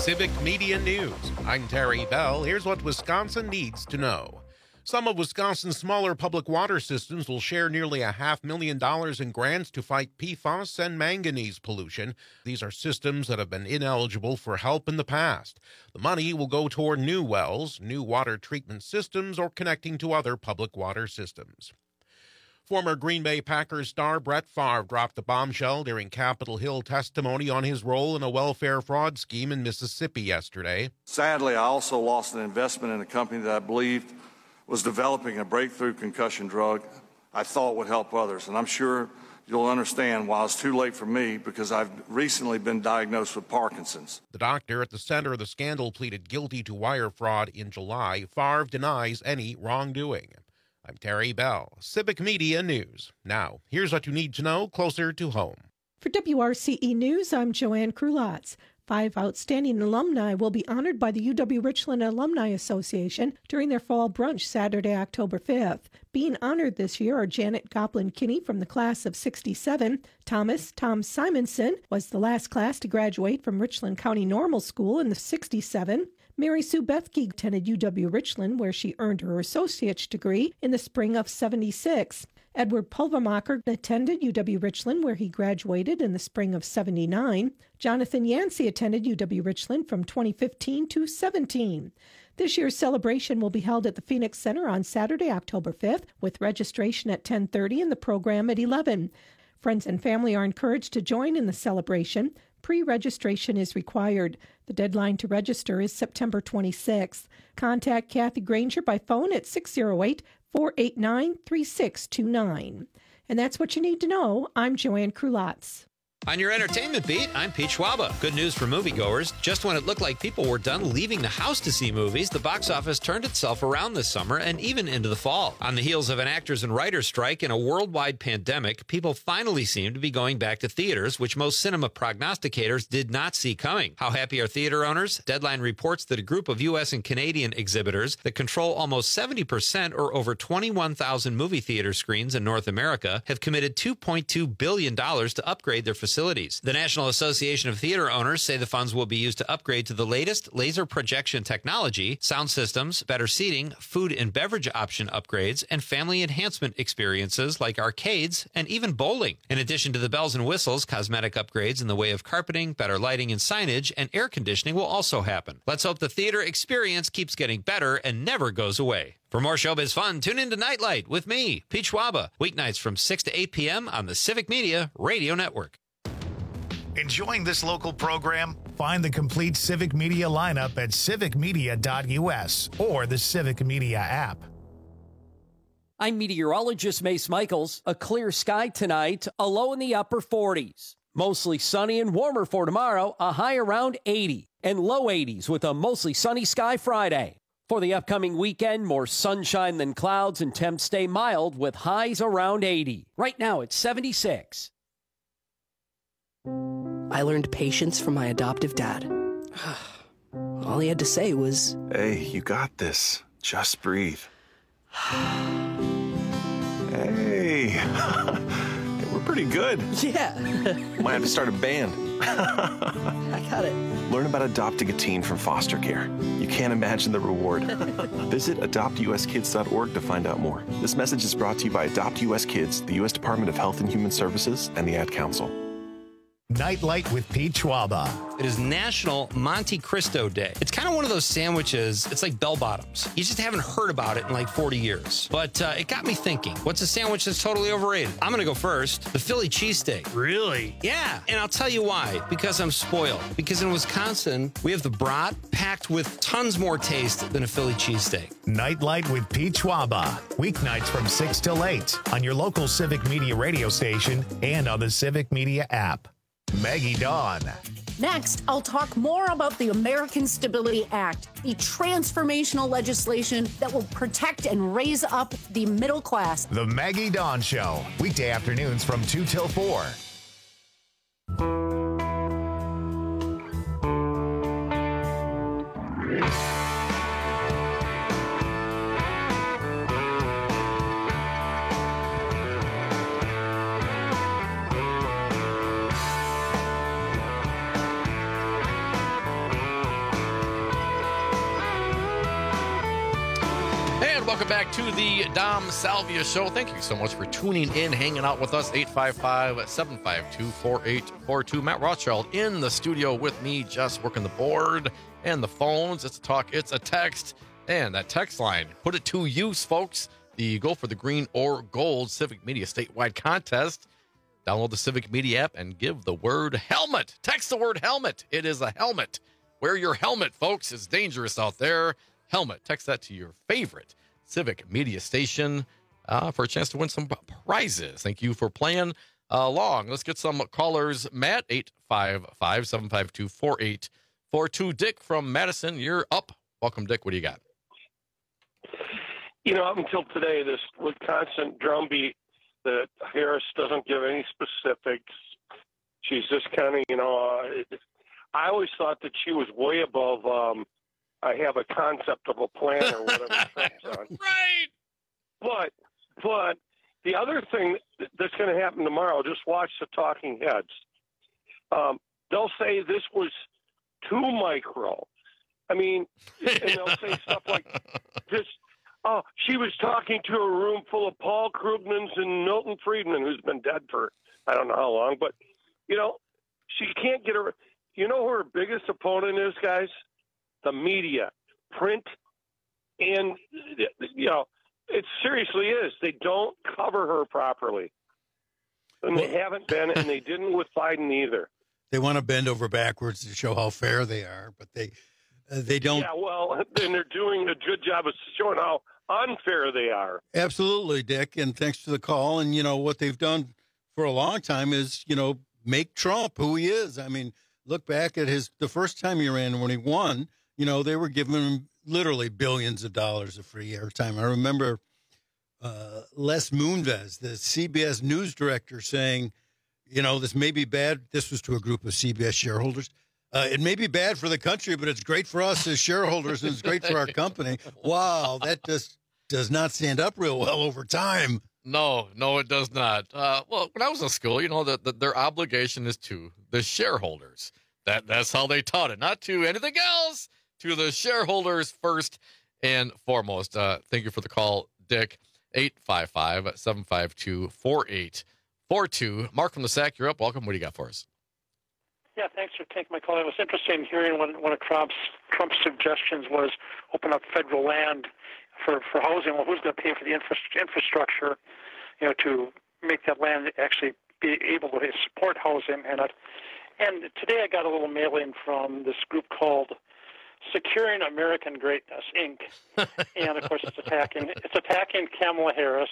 Civic Media News. I'm Terry Bell. Here's what Wisconsin needs to know. Some of Wisconsin's smaller public water systems will share nearly a half million dollars in grants to fight P FAS and manganese pollution. These are systems that have been ineligible for help in the past. The money will go toward new wells, new water treatment systems, or connecting to other public water systems. Former Green Bay Packers star Brett Favre dropped a bombshell during Capitol Hill testimony on his role in a welfare fraud scheme in Mississippi yesterday. Sadly, I also lost an investment in a company that I believed was developing a breakthrough concussion drug I thought would help others. And I'm sure you'll understand why it's too late for me, because I've recently been diagnosed with Parkinson's. The doctor at the center of the scandal pleaded guilty to wire fraud in July. Favre denies any wrongdoing. I'm Terry Bell, Civic Media News. Now, here's what you need to know closer to home. For W R C E News, I'm Joanne Krulotz. Five outstanding alumni will be honored by the U W-Richland Alumni Association during their fall brunch Saturday, October fifth. Being honored this year are Janet Goplin-Kinney from the class of sixty-seven. Thomas Tom Simonson was the last class to graduate from Richland County Normal School in the sixty-seven. Mary Sue Bethke attended U W-Richland, where she earned her associate's degree in the spring of seventy-six. Edward Pulvermacher attended U W-Richland, where he graduated in the spring of seventy-nine. Jonathan Yancey attended U W-Richland from twenty fifteen to seventeen. This year's celebration will be held at the Phoenix Center on Saturday, October fifth, with registration at ten thirty and the program at eleven. Friends and family are encouraged to join in the celebration. Pre-registration is required. The deadline to register is September twenty-sixth. Contact Kathy Granger by phone at six oh eight, four eight nine, three six two nine. And that's what you need to know. I'm Joanne Krulotz. On your entertainment beat, I'm Pete Schwaba. Good news for moviegoers. Just when it looked like people were done leaving the house to see movies, the box office turned itself around this summer and even into the fall. On the heels of an actors and writers strike and a worldwide pandemic, people finally seem to be going back to theaters, which most cinema prognosticators did not see coming. How happy are theater owners? Deadline reports that a group of U S and Canadian exhibitors that control almost seventy percent or over twenty-one thousand movie theater screens in North America have committed two point two billion dollars to upgrade their facilities. The National Association of Theater Owners say the funds will be used to upgrade to the latest laser projection technology, sound systems, better seating, food and beverage option upgrades, and family enhancement experiences like arcades and even bowling. In addition to the bells and whistles, cosmetic upgrades in the way of carpeting, better lighting and signage, and air conditioning will also happen. Let's hope the theater experience keeps getting better and never goes away. For more showbiz fun, tune in to Nightlight with me, Pete Schwaba, weeknights from six to eight p.m. on the Civic Media Radio Network. Enjoying this local program? Find the complete Civic Media lineup at civic media dot u s or the Civic Media app. I'm meteorologist Mace Michaels. A clear sky tonight, a low in the upper forties. Mostly sunny and warmer for tomorrow, a high around eighty. And low eighties with a mostly sunny sky Friday. For the upcoming weekend, more sunshine than clouds and temps stay mild with highs around eighty. Right now it's seventy-six. I learned patience from my adoptive dad. All he had to say was, "Hey, you got this. Just breathe." Hey, we're pretty good. Yeah. Might have to start a band. I got it. Learn about adopting a teen from foster care. You can't imagine the reward. Visit adopt u s kids dot org to find out more. This message is brought to you by Adopt U S Kids, the U S Department of Health and Human Services, and the Ad Council. Nightlight with Pete Schwaba. It is National Monte Cristo Day. It's kind of one of those sandwiches, it's like bell bottoms. You just haven't heard about it in like forty years. But uh, it got me thinking, what's a sandwich that's totally overrated? I'm going to go first. The Philly cheesesteak. Really? Yeah, and I'll tell you why. Because I'm spoiled. Because in Wisconsin, we have the brat packed with tons more taste than a Philly cheesesteak. Nightlight with Pete Schwaba. Weeknights from six till eight on your local Civic Media radio station and on the Civic Media app. Maggie Dawn. Next, I'll talk more about the American Stability Act, the transformational legislation that will protect and raise up the middle class. The Maggie Dawn Show, weekday afternoons from two till four. welcome back to the Dom Salvia Show. Thank you so much for tuning in, hanging out with us. eight five five, seven five two, four eight four two. Matt Rothschild in the studio with me, just working the board and the phones. It's a talk, it's a text, and that text line, put it to use, folks. The Go for the Green or Gold Civic Media statewide contest. Download the Civic Media app and give the word helmet. Text the word helmet. It is a helmet. Wear your helmet, folks. It's dangerous out there. Helmet. Text that to your favorite Civic Media station uh, for a chance to win some prizes. Thank you for playing along. Let's get some callers. Matt, eight five five, seven five two, four eight four two. Dick from Madison, you're up. Welcome, Dick. What do you got? You know, up until today, this Wisconsin drumbeat that Harris doesn't give any specifics. She's just kind of, you know, uh, I always thought that she was way above um, I have a concept of a plan or whatever Trump's on. Right. But, but the other thing that's going to happen tomorrow, just watch the talking heads. Um, they'll say this was too micro. I mean, and they'll say stuff like this. Oh, she was talking to a room full of Paul Krugmans and Milton Friedman, who's been dead for I don't know how long. But, you know, she can't get her. You know who her biggest opponent is, guys? The media, print, and, you know, it seriously is. They don't cover her properly. And they haven't been, and they didn't with Biden either. They want to bend over backwards to show how fair they are, but they uh, they don't. Yeah, well, and they're doing a good job of showing how unfair they are. Absolutely, Dick, and thanks for the call. And, you know, what they've done for a long time is, you know, make Trump who he is. I mean, look back at his the first time he ran when he won. You know, they were giving him literally billions of dollars of free airtime. I remember uh, Les Moonves, the C B S news director, saying, you know, this may be bad. This was to a group of C B S shareholders. Uh, it may be bad for the country, but it's great for us as shareholders, and it's great for our company. Wow, that just does not stand up real well over time. No, no, it does not. Uh, well, when I was in school, you know, the, the, their obligation is to the shareholders. That That's how they taught it, not to anything else, to the shareholders first and foremost. Uh, thank you for the call, Dick. eight five five, seven five two, four eight four two. Mark from the S A C, you're up. Welcome. What do you got for us? Yeah, thanks for taking my call. I was interested in hearing one, one of Trump's Trump's suggestions was open up federal land for, for housing. Well, who's going to pay for the infra- infrastructure, you know, to make that land actually be able to support housing? And I, and today I got a little mail-in from this group called Securing American Greatness, Incorporated. And, of course, it's attacking it's attacking Kamala Harris,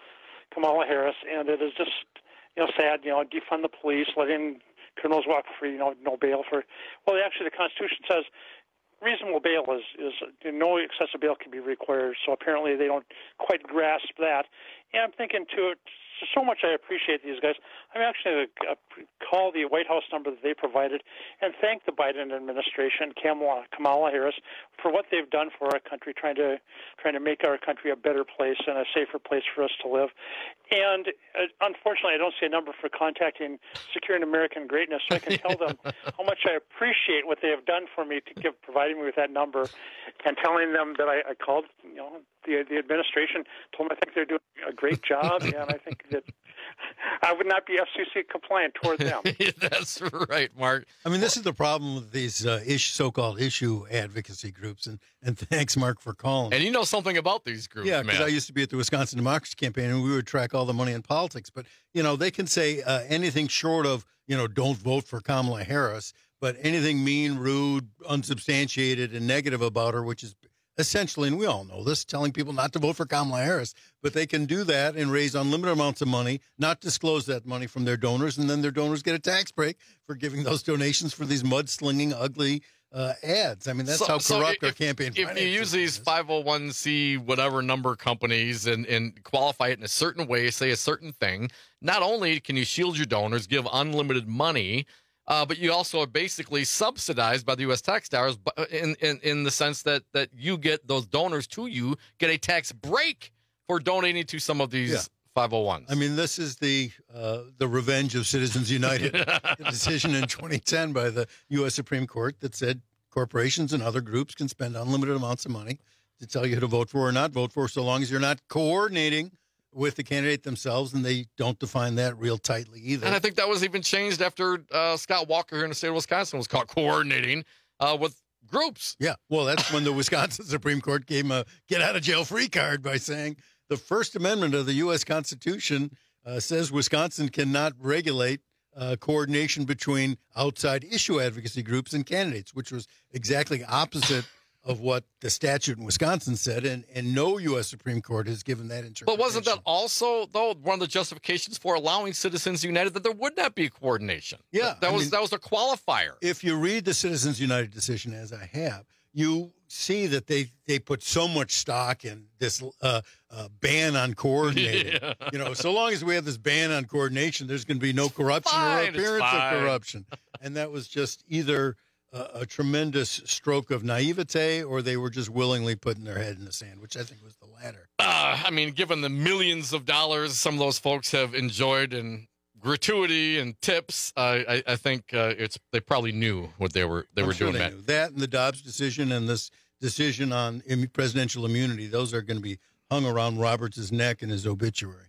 Kamala Harris, and it is just, you know, sad, you know, defund the police, letting criminals walk free, you know, no bail for. Well, actually, the Constitution says reasonable bail is, is no excessive bail can be required. So apparently they don't quite grasp that. And I'm thinking, too, so much I appreciate these guys. I'm actually going to call the White House number that they provided and thank the Biden administration, Kamala, Kamala Harris, for what they've done for our country, trying to trying to make our country a better place and a safer place for us to live. And uh, unfortunately, I don't see a number for contacting Securing American Greatness, so I can tell them how much I appreciate what they have done for me to give providing me with that number, and telling them that I, I called, you know, the the administration, told them I think they're doing a great job, and I think that I would not be F C C compliant toward them. That's right, Mark. I mean, this is the problem with these uh, ish, so-called issue advocacy groups, and, and thanks, Mark, for calling. And you know something about these groups, yeah, because man. I used to be at the Wisconsin Democracy Campaign, and we would track all the money in politics. But, you know, they can say uh, anything short of, you know, don't vote for Kamala Harris, but anything mean, rude, unsubstantiated, and negative about her, which is essentially, and we all know this, telling people not to vote for Kamala Harris, but they can do that and raise unlimited amounts of money, not disclose that money from their donors, and then their donors get a tax break for giving those donations for these mudslinging, ugly uh, ads. I mean, that's so, how so corrupt if, our campaign If finance you use these five oh one c whatever number companies and, and qualify it in a certain way, say a certain thing, not only can you shield your donors, give unlimited money, Uh, but you also are basically subsidized by the U S tax dollars in, in, in the sense that, that you get those donors to you get a tax break for donating to some of these Yeah. five oh ones. I mean, this is the uh, the revenge of Citizens United, the decision in twenty ten by the U S Supreme Court that said corporations and other groups can spend unlimited amounts of money to tell you to vote for or not vote for, so long as you're not coordinating with the candidate themselves, and they don't define that real tightly either. And I think that was even changed after uh, Scott Walker here in the state of Wisconsin was caught coordinating uh, with groups. Yeah, well, that's when the Wisconsin Supreme Court gave him a get-out-of-jail-free card by saying the First Amendment of the U S Constitution uh, says Wisconsin cannot regulate uh, coordination between outside issue advocacy groups and candidates, which was exactly opposite of what the statute in Wisconsin said, and, and no U S Supreme Court has given that interpretation. But wasn't that also, though, one of the justifications for allowing Citizens United that there would not be coordination? Yeah. That, that I was mean, that was a qualifier. If you read the Citizens United decision, as I have, you see that they, they put so much stock in this uh, uh, ban on coordinating. Yeah. You know, so long as we have this ban on coordination, there's going to be no corruption fine, or appearance of fine. corruption. And that was just either a, a tremendous stroke of naivete, or they were just willingly putting their head in the sand, which I think was the latter. Uh, I mean, given the millions of dollars some of those folks have enjoyed in gratuity and tips, uh, I, I think uh, it's they probably knew what they were they I'm were sure doing. they Matt. knew. That and the Dobbs decision and this decision on Im- presidential immunity, those are going to be hung around Roberts' neck in his obituary.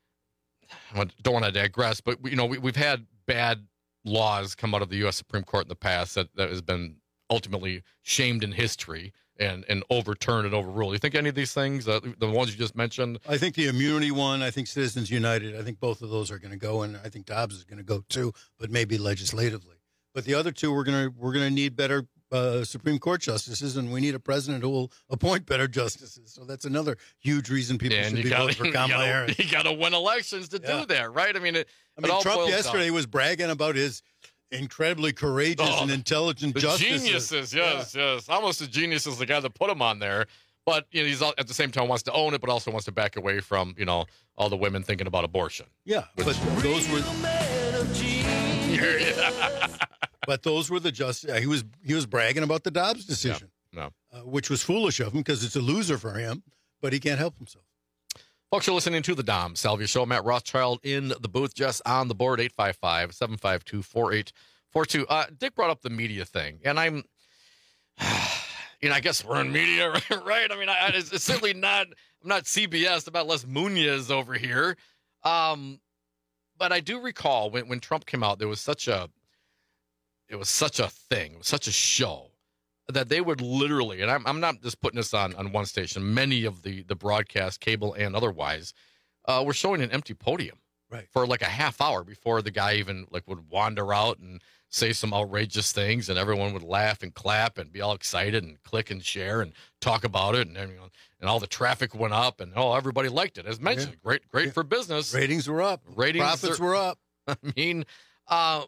I don't want to digress, but you know we, we've had bad laws come out of the U S Supreme Court in the past that, that has been ultimately shamed in history and, and overturned and overruled. You think any of these things, uh, the ones you just mentioned? I think the immunity one, I think Citizens United, I think both of those are going to go, and I think Dobbs is going to go too, but maybe legislatively. But the other two, we're going to we're going to need better uh, Supreme Court justices, and we need a president who will appoint better justices. So that's another huge reason people And should you be gotta, voting for you Kamala gotta- Harris. You got to win elections to Yeah. do that, right? I mean, it, I it mean, all Trump boils yesterday down. was bragging about his incredibly courageous Oh, and intelligent the justices. geniuses, yes, yes. Almost as genius as the guy that put him on there. But you know, he's all, at the same time wants to own it, but also wants to back away from, you know, all the women thinking about abortion. Yeah, but those were Yeah. but those were the just. He was he was bragging about the Dobbs decision, No. uh, which was foolish of him because it's a loser for him, but he can't help himself. Folks, you're listening to the Dom Salvia Show. Matt Rothschild in the booth, just on the board, eight five five, seven five two, four eight four two. Uh, Dick brought up the media thing, and I'm, you know, I guess we're in media, right? I mean, I, it's, it's certainly not, I'm not C B S about Les Munoz over here. Um, but I do recall when, when Trump came out, there was such a, it was such a thing, it was such a show that they would literally, and I'm, I'm not just putting this on, on one station, many of the, the broadcast, cable and otherwise, uh, were showing an empty podium right. for like a half hour before the guy even like would wander out and say some outrageous things, and everyone would laugh and clap and be all excited and click and share and talk about it, and everyone, and all the traffic went up, and oh, everybody liked it. As mentioned, Yeah. great, great Yeah. for business. Ratings were up. Ratings Profits are- were up. I mean, uh,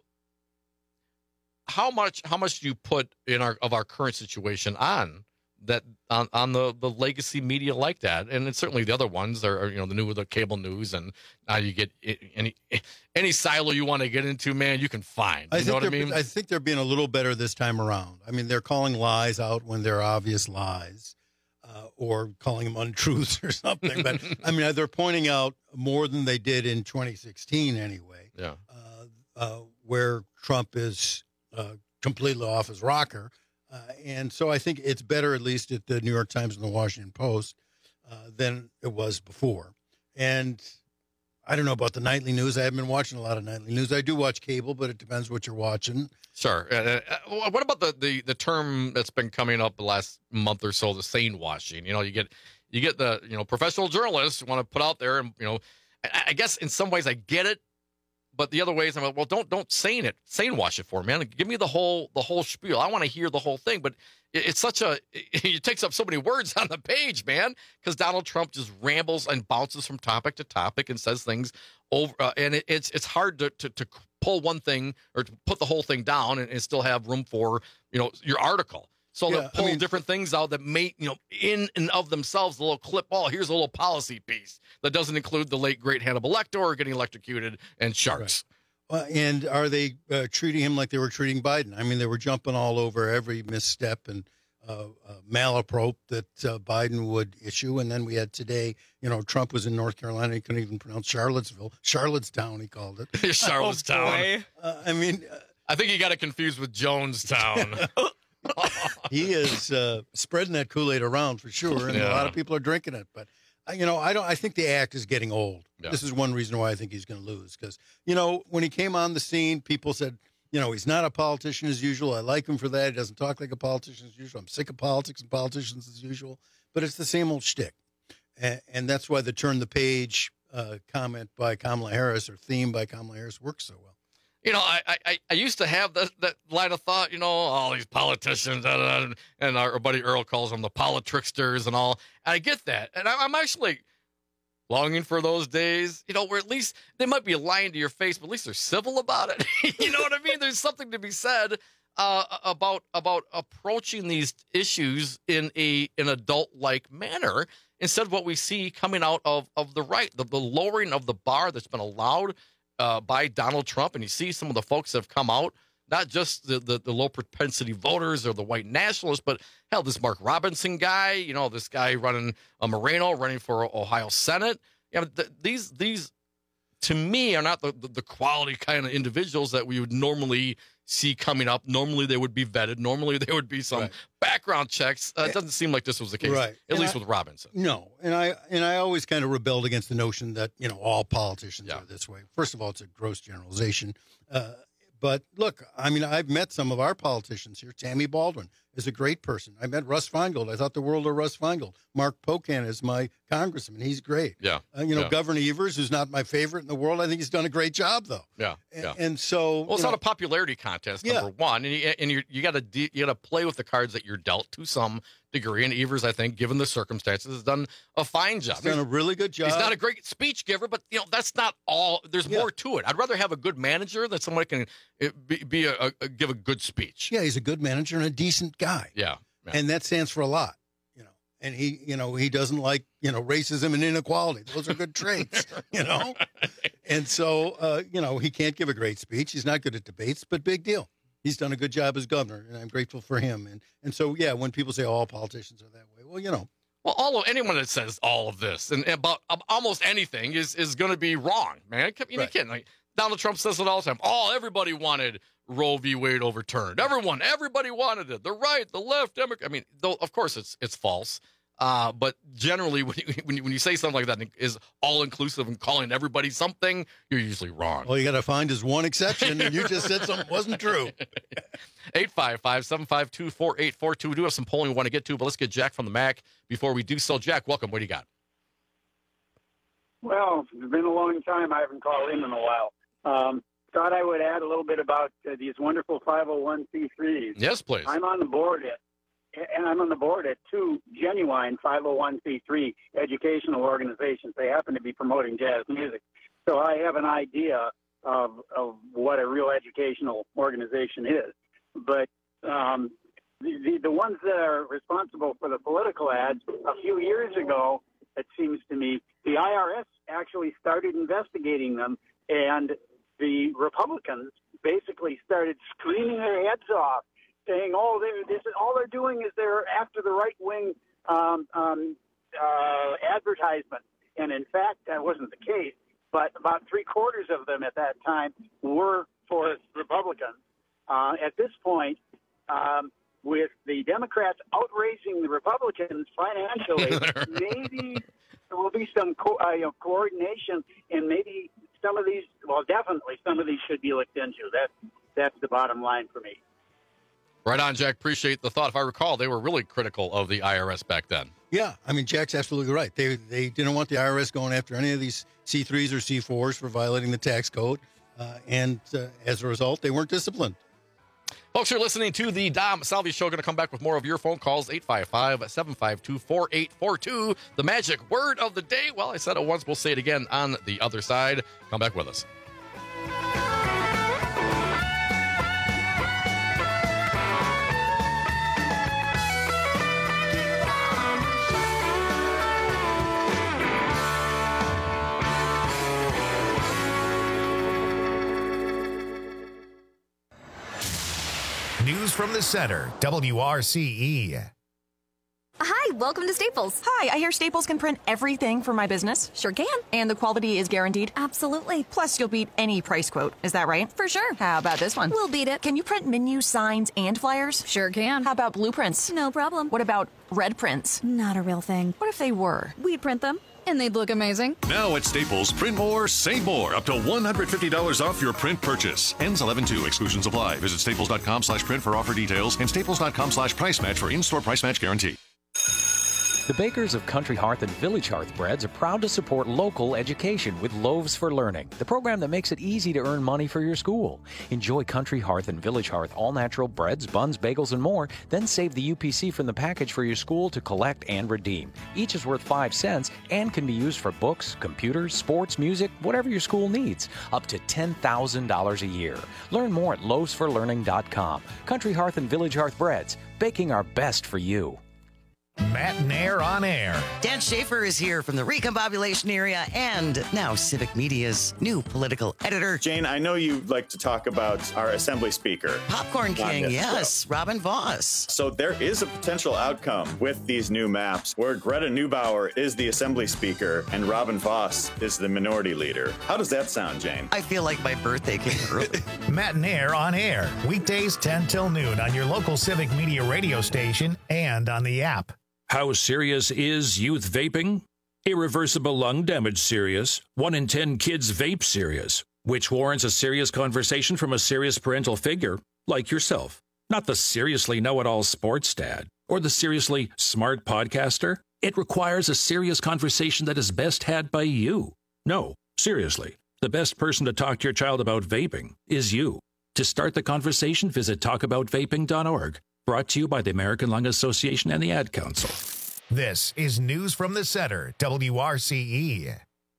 how much how much do you put in our of our current situation on that on, on the, the legacy media like that? And it's certainly the other ones are, are you know the new the cable news, and now you get any any silo you want to get into, man, you can find. You I know think what I they're- mean? I think they're being a little better this time around. I mean, they're calling lies out when they're obvious lies, uh, or calling them untruths or something. But I mean, they're pointing out more than they did in twenty sixteen, anyway. Yeah. Uh, uh, where Trump is uh, completely off his rocker, uh, and so I think it's better, at least at the New York Times and the Washington Post, uh, than it was before. And I don't know about the nightly news. I haven't been watching a lot of nightly news. I do watch cable, but it depends what you're watching. Sure. Uh, uh, what about the, the the term that's been coming up the last month or so, the sane washing? You know, you get you get the you know professional journalists want to put out there, and you know, I, I guess in some ways I get it, but the other ways I'm like, well, don't don't sane it, sane wash it for me, man. Give me the whole the whole spiel. I want to hear the whole thing, but it, it's such a it, it takes up so many words on the page, man, because Donald Trump just rambles and bounces from topic to topic and says things over, uh, and it, it's it's hard to, to to pull one thing or to put the whole thing down and, and still have room for you know your article. So Yeah, they'll pull I mean- different things out that may, you know, in and of themselves, a little clip. Oh, here's a little policy piece that doesn't include the late great Hannibal Lecter getting electrocuted and sharks. Uh, and are they uh, treating him like they were treating Biden? I mean, they were jumping all over every misstep and uh, uh, malaprop that uh, Biden would issue. And then we had today, you know, Trump was in North Carolina. He couldn't even pronounce Charlottesville. Charlottetown, he called it. Charlottetown. Uh, I mean, I think he got it confused with Jonestown. he is uh, spreading that Kool-Aid around for sure, and Yeah. a lot of people are drinking it. But uh, you know, I don't. I think the act is getting old. Yeah. This is one reason why I think he's going to lose. Because you know, when he came on the scene, people said, you know, he's not a politician as usual. I like him for that. He doesn't talk like a politician as usual. I'm sick of politics and politicians as usual. But it's the same old shtick, and, and that's why the turn the page uh, comment by Kamala Harris or theme by Kamala Harris works so well. You know, I, I, I used to have that, that line of thought, you know, all these politicians, da, da, da, and our buddy Earl calls them the politricksters and all. And I get that. And I, I'm actually longing for those days, you know, where at least they might be lying to your face, but at least they're civil about it. You know what I mean? There's something to be said uh, about about approaching these issues in a an adult-like manner instead of what we see coming out of, of the right, the, the lowering of the bar that's been allowed Uh, by Donald Trump, and you see some of the folks that have come out, not just the, the, the low propensity voters or the white nationalists, but hell, this Mark Robinson guy, you know, this guy running uh, Moreno, running for Ohio Senate. You know, th- these, these to me, are not the, the, the quality kind of individuals that we would normally see coming up. Normally, they would be vetted. Normally, there would be some Right. background checks. Uh, it doesn't seem like this was the case, Right. at And least I- with Robinson. No, and I and I always kind of rebelled against the notion that you know all politicians are this way. First of all, it's a gross generalization. Uh, but look, I mean, I've met some of our politicians here. Tammy Baldwin is a great person. I met Russ Feingold. I thought the world of Russ Feingold. Mark Pocan is my congressman. He's great. Yeah. Uh, you know, yeah. Governor Evers, who's not my favorite in the world. I think he's done a great job, though. Yeah. And, yeah. and so, Well, it's you not know, a popularity contest, Yeah. number one, and you, and you you got to de- you got to play with the cards that you're dealt to some degree. And Evers, I think, given the circumstances, has done a fine job. he's done a really good job. He's not a great speech giver, but you know that's not all. There's Yeah. more to it. I'd rather have a good manager than someone who can uh, be, be a, a, a give a good speech. Yeah, he's a good manager and a decent guy. Yeah. yeah. And that stands for a lot, you know. And he, you know, he doesn't like, you know, racism and inequality. Those are good traits, you know. And so, uh, you know, he can't give a great speech. He's not good at debates, but big deal. He's done a good job as governor, and I'm grateful for him. And and so, yeah, when people say all politicians are that way, well, you know. Well, all of, anyone that says all of this and about um, almost anything is is going to be wrong, man. You Right. can't, like, Donald Trump says it all the time. Oh, everybody wanted Roe v. Wade overturned. Everyone, everybody wanted it. The right, the left, Democrat. I mean, though, of course, it's it's false. Uh, but generally, when you, when you when you say something like that and is all inclusive and calling everybody something, you're usually wrong. All you got to find is one exception, and you just said something wasn't true. eight five five, seven five two, four eight four two. We do have some polling we want to get to, but let's get Jack from the M A C before we do so. Jack, welcome. What do you got? Well, it's been a long time. I haven't called in in a while. Um, thought I would add a little bit about uh, these wonderful five oh one c threes. Yes, please. I'm on the board at, and I'm on the board at two genuine five oh one c three educational organizations. They happen to be promoting jazz music. So I have an idea of, of what a real educational organization is. But um, the, the, the ones that are responsible for the political ads, a few years ago, it seems to me, the I R S actually started investigating them, and the Republicans basically started screaming their heads off, saying, "Oh, they, this is, all they're doing is they're after the right-wing um, um, uh, advertisement." And in fact, that wasn't the case. But about three quarters of them at that time were for Republicans. Uh, at this point, um, with the Democrats outraising the Republicans financially, maybe there will be some co- uh, you know, coordination, and maybe some of these, well, definitely some of these should be looked into. That, that's the bottom line for me. Right on, Jack. Appreciate the thought. If I recall, they were really critical of the I R S back then. Yeah, I mean, Jack's absolutely right. They they didn't want the I R S going after any of these C threes or C fours for violating the tax code, uh, and uh, as a result, they weren't disciplined. Folks, you're listening to the Dom Salvi Show. Going to come back with more of your phone calls, eight five five, seven five two, four eight four two. The magic word of the day. Well, I said it once. We'll say it again on the other side. Come back with us. News from the center, W R C E. Hi, welcome to Staples. Hi, I hear Staples can print everything for my business. Sure can. And the quality is guaranteed? Absolutely. Plus, you'll beat any price quote. Is that right? For sure. How about this one? We'll beat it. Can you print menus, signs, and flyers? Sure can. How about blueprints? No problem. What about red prints? Not a real thing. What if they were? We'd print them, and they'd look amazing. Now at Staples, print more, save more. Up to one hundred fifty dollars off your print purchase. Ends eleven two. Exclusions apply. Visit staples.com slash print for offer details and staples.com slash price match for in-store price match guarantee. The bakers of Country Hearth and Village Hearth Breads are proud to support local education with Loaves for Learning, the program that makes it easy to earn money for your school. Enjoy Country Hearth and Village Hearth all-natural breads, buns, bagels, and more, then save the U P C from the package for your school to collect and redeem. Each is worth five cents and can be used for books, computers, sports, music, whatever your school needs, up to ten thousand dollars a year. Learn more at loaves for learning dot com. Country Hearth and Village Hearth Breads, baking our best for you. Matt Nair on air. Dan Schaefer is here from the Recombobulation area and now Civic Media's new political editor. Jane, I know you like to talk about our Assembly Speaker. Popcorn King, yes, show. Robin Voss. So there is a potential outcome with these new maps where Greta Neubauer is the Assembly Speaker and Robin Voss is the Minority Leader. How does that sound, Jane? I feel like my birthday came early. Matt Nair on air, weekdays ten till noon on your local Civic Media radio station and on the app. How serious is youth vaping? Irreversible lung damage serious. One in ten kids vape serious, which warrants a serious conversation from a serious parental figure like yourself. Not the seriously know-it-all sports dad or the seriously smart podcaster. It requires a serious conversation that is best had by you. No, seriously, the best person to talk to your child about vaping is you. To start the conversation, visit talk about vaping dot org. Brought to you by the American Lung Association and the Ad Council. This is News from the Center, W R C E.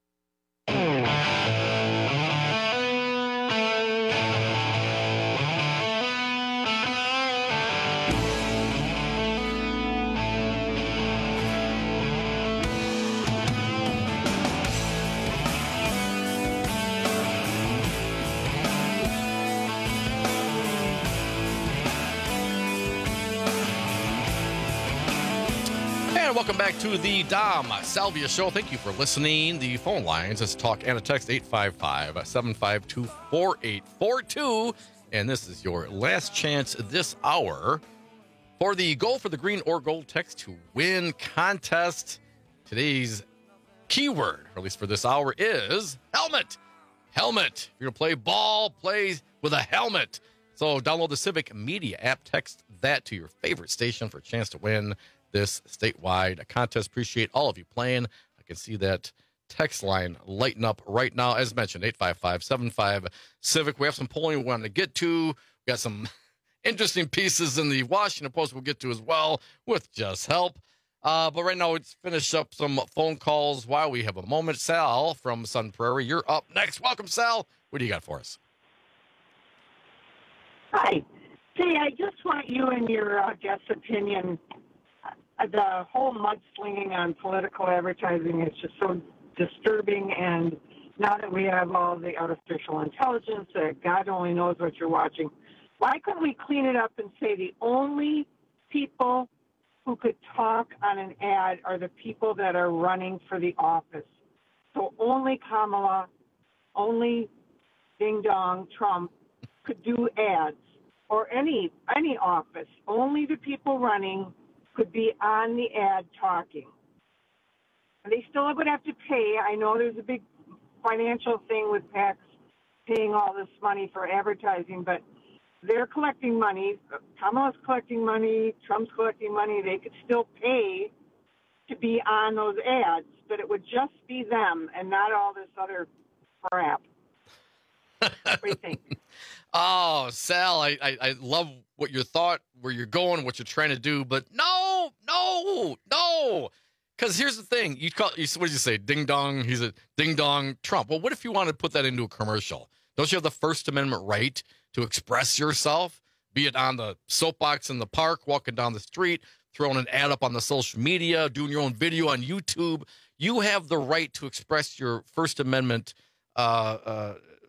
And welcome back to the Dom Salvia Show. Thank you for listening. The phone lines is talk and a text eight five five, seven five two, four eight four two. And this is your last chance this hour for the Goal for the Green or Gold Text to Win contest. Today's keyword, or at least for this hour, is helmet. Helmet. If you're going to play ball, play with a helmet. So download the Civic Media app, text that to your favorite station for a chance to win this statewide contest. Appreciate all of you playing. I can see that text line lighting up right now. As mentioned, eight five five, seven five, Civic. We have some polling we want to get to. We got some interesting pieces in the Washington Post we'll get to as well with just help. Uh, but right now, let's finish up some phone calls while we have a moment. Sal from Sun Prairie, you're up next. Welcome, Sal. What do you got for us? Hi. Say, I just want you and your uh, guest's opinion. Uh, the whole mudslinging on political advertising is just so disturbing. And now that we have all the artificial intelligence, that God only knows what you're watching, why couldn't we clean it up and say the only people who could talk on an ad are the people that are running for the office? So only Kamala, only Ding Dong Trump could do ads, or any any office. Only the people running could be on the ad talking. And they still would have to pay. I know there's a big financial thing with PACs paying all this money for advertising, but they're collecting money. Kamala's collecting money. Trump's collecting money. They could still pay to be on those ads, but it would just be them and not all this other crap. What do you think? Oh, Sal, I, I, I love what your thought, where you're going, what you're trying to do, but no, no, no. Because here's the thing. You call, you, what did you say? Ding dong, he's a ding dong Trump. Well, what if you want to put that into a commercial? Don't you have the First Amendment right to express yourself, be it on the soapbox in the park, walking down the street, throwing an ad up on the social media, doing your own video on YouTube? You have the right to express your First Amendment uh, uh,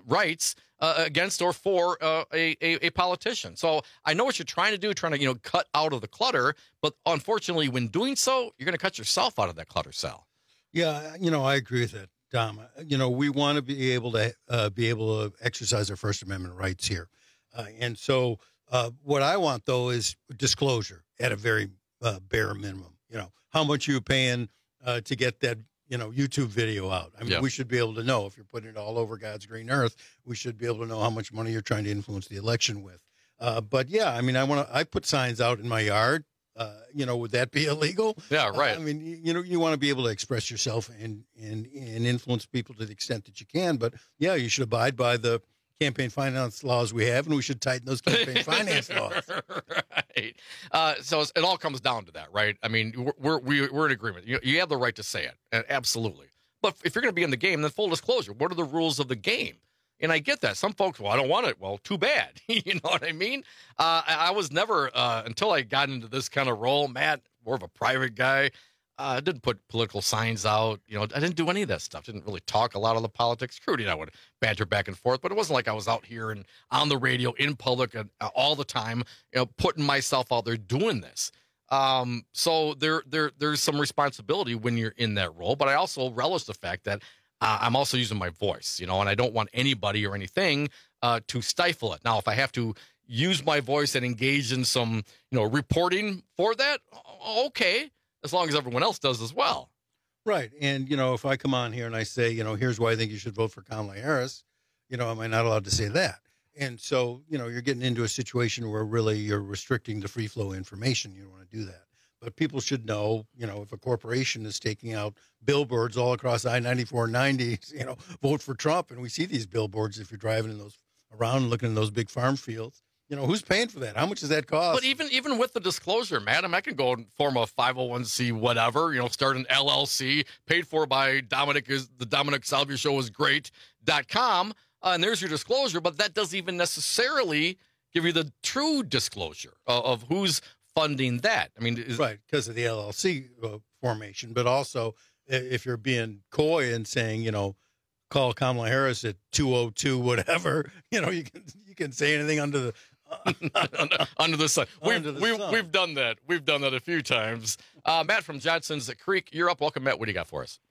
rights uh, against or for uh, a, a a politician. So I know what you're trying to do, trying to you know cut out of the clutter, but unfortunately, when doing so, you're going to cut yourself out of that clutter cell. Yeah, you know, I agree with that, Dom. You know, we want to be able to uh, be able to exercise our First Amendment rights here, uh, and so uh, what I want though is disclosure at a very uh, bare minimum. You know, how much you're paying uh, to get that. You know, YouTube video out. I mean, yep. we should be able to know if you're putting it all over God's green earth. We should be able to know how much money you're trying to influence the election with. Uh, but yeah, I mean, I want to. I put signs out in my yard. Uh, you know, would that be illegal? Yeah, right. Uh, I mean, you, you know, you want to be able to express yourself and and and influence people to the extent that you can. But yeah, you should abide by the campaign finance laws we have, and we should tighten those campaign finance laws. Right. Uh, so it all comes down to that, right? I mean, we're we're we're in agreement. You, you have the right to say it, and absolutely. But if you're going to be in the game, then full disclosure. What are the rules of the game? And I get that. Some folks, well, I don't want it. Well, too bad. You know what I mean? Uh, I, I was never, uh, until I got into this kind of role, Matt, more of a private guy. I uh, didn't put political signs out. You know, I didn't do any of that stuff. Didn't really talk a lot of the politics. Crudy and I would banter back and forth, but it wasn't like I was out here and on the radio in public uh, all the time, you know, putting myself out there doing this. Um, so there, there, there's some responsibility when you're in that role, but I also relish the fact that uh, I'm also using my voice, you know, and I don't want anybody or anything uh, to stifle it. Now, if I have to use my voice and engage in some, you know, reporting for that, okay. As long as everyone else does as well. Right. And, you know, if I come on here and I say, you know, here's why I think you should vote for Kamala Harris, you know, am I not allowed to say that? And so, you know, you're getting into a situation where really you're restricting the free flow of information. You don't want to do that. But people should know, you know, if a corporation is taking out billboards all across I ninety-four ninety, you know, vote for Trump. And we see these billboards if you're driving in those around and looking in those big farm fields. You know, who's paying for that? How much does that cost? But even even with the disclosure, madam, I can go and form a five oh one c whatever, you know, start an L L C paid for by Dominic is the Dominic Salvia Show is great dot com. Uh, and there's your disclosure, but that doesn't even necessarily give you the true disclosure of, of who's funding that. I mean, is, right, because of the L L C uh, formation, but also if you're being coy and saying, you know, call Kamala Harris at two oh two whatever, you know, you can you can say anything under the under, under the sun. We've, Under the we've, sun. we've done that. We've done that a few times. Uh, Matt from Johnson's Creek, you're up. Welcome, Matt. What do you got for us?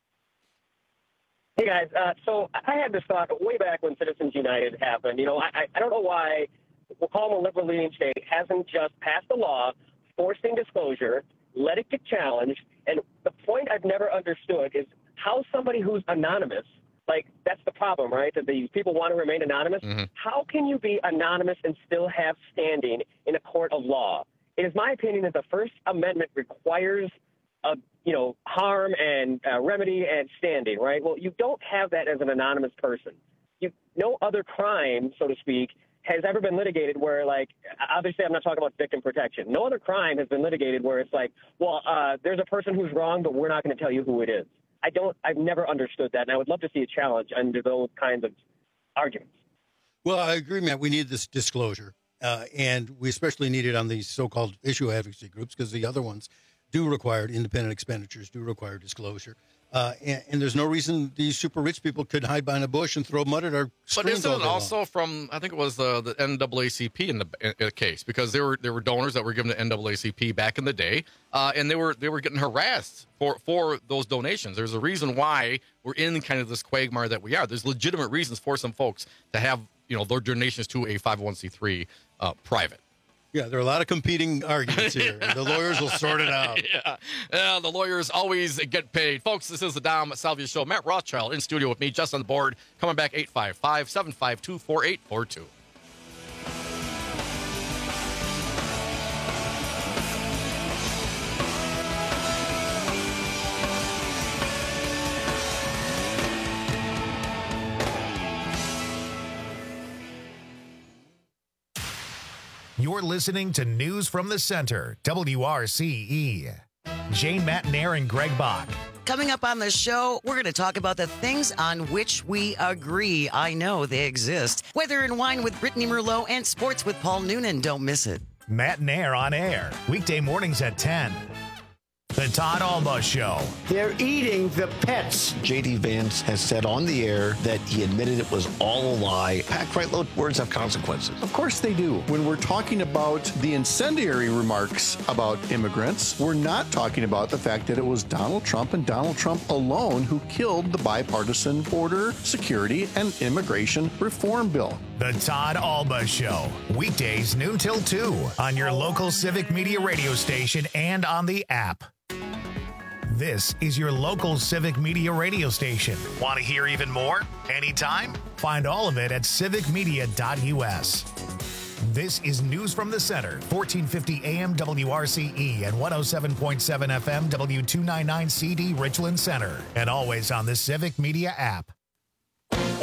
Hey, guys. Uh, so I had this thought way back when Citizens United happened. You know, I, I don't know why Oklahoma, a liberal-leaning state, hasn't just passed a law forcing disclosure, let it get challenged. And the point I've never understood is how somebody who's anonymous, like, that's the problem, right? That the people want to remain anonymous. Mm-hmm. How can you be anonymous and still have standing in a court of law? It is my opinion that the First Amendment requires, a, you know, harm and uh, remedy and standing, right? Well, you don't have that as an anonymous person. You, no other crime, so to speak, has ever been litigated where, like, obviously I'm not talking about victim protection. No other crime has been litigated where it's like, well, uh, there's a person who's wrong, but we're not going to tell you who it is. I don't, I've never understood that, and I would love to see a challenge under those kinds of arguments. Well, I agree, Matt. We need this disclosure, uh, and we especially need it on these so-called issue advocacy groups because the other ones do require independent expenditures, do require disclosure. Uh, and, and there's no reason these super rich people could hide behind a bush and throw mud at our But screens isn't all it day also long. from, I think it was the, the N double A C P in the in the case, because there were there were donors that were given to N double A C P back in the day, uh, and they were they were getting harassed for, for those donations. There's a reason why we're in kind of this quagmire that we are. There's legitimate reasons for some folks to have, you know, their donations to a five oh one c three uh, private. Yeah, there are a lot of competing arguments here. and the lawyers will sort it out. Yeah. yeah, the lawyers always get paid. Folks, this is the Dom Salvia Show. Matt Rothschild in studio with me, just on the board. Coming back, eight five five, seven five two, four eight four two. You're listening to News from the Center, W R C E. Jane Matnair and Greg Bach. Coming up on the show, we're going to talk about the things on which we agree. I know they exist. Weather and Wine with Brittany Merlot and Sports with Paul Noonan. Don't miss it. Matt Nair on air, weekday mornings at ten. The Todd Alba Show. They're eating the pets. J D. Vance has said on the air that he admitted it was all a lie. Packed right low words have consequences. Of course they do. When we're talking about the incendiary remarks about immigrants, we're not talking about the fact that it was Donald Trump and Donald Trump alone who killed the bipartisan border security and immigration reform bill. The Todd Alba Show. Weekdays noon till two on your local Civic Media radio station and on the app. This is your local Civic Media radio station. Want to hear even more? Anytime? Find all of it at civic media dot u s. This is News from the Center, fourteen fifty A M W R C E and one oh seven point seven F M W two ninety-nine C D Richland Center, and always on the Civic Media app.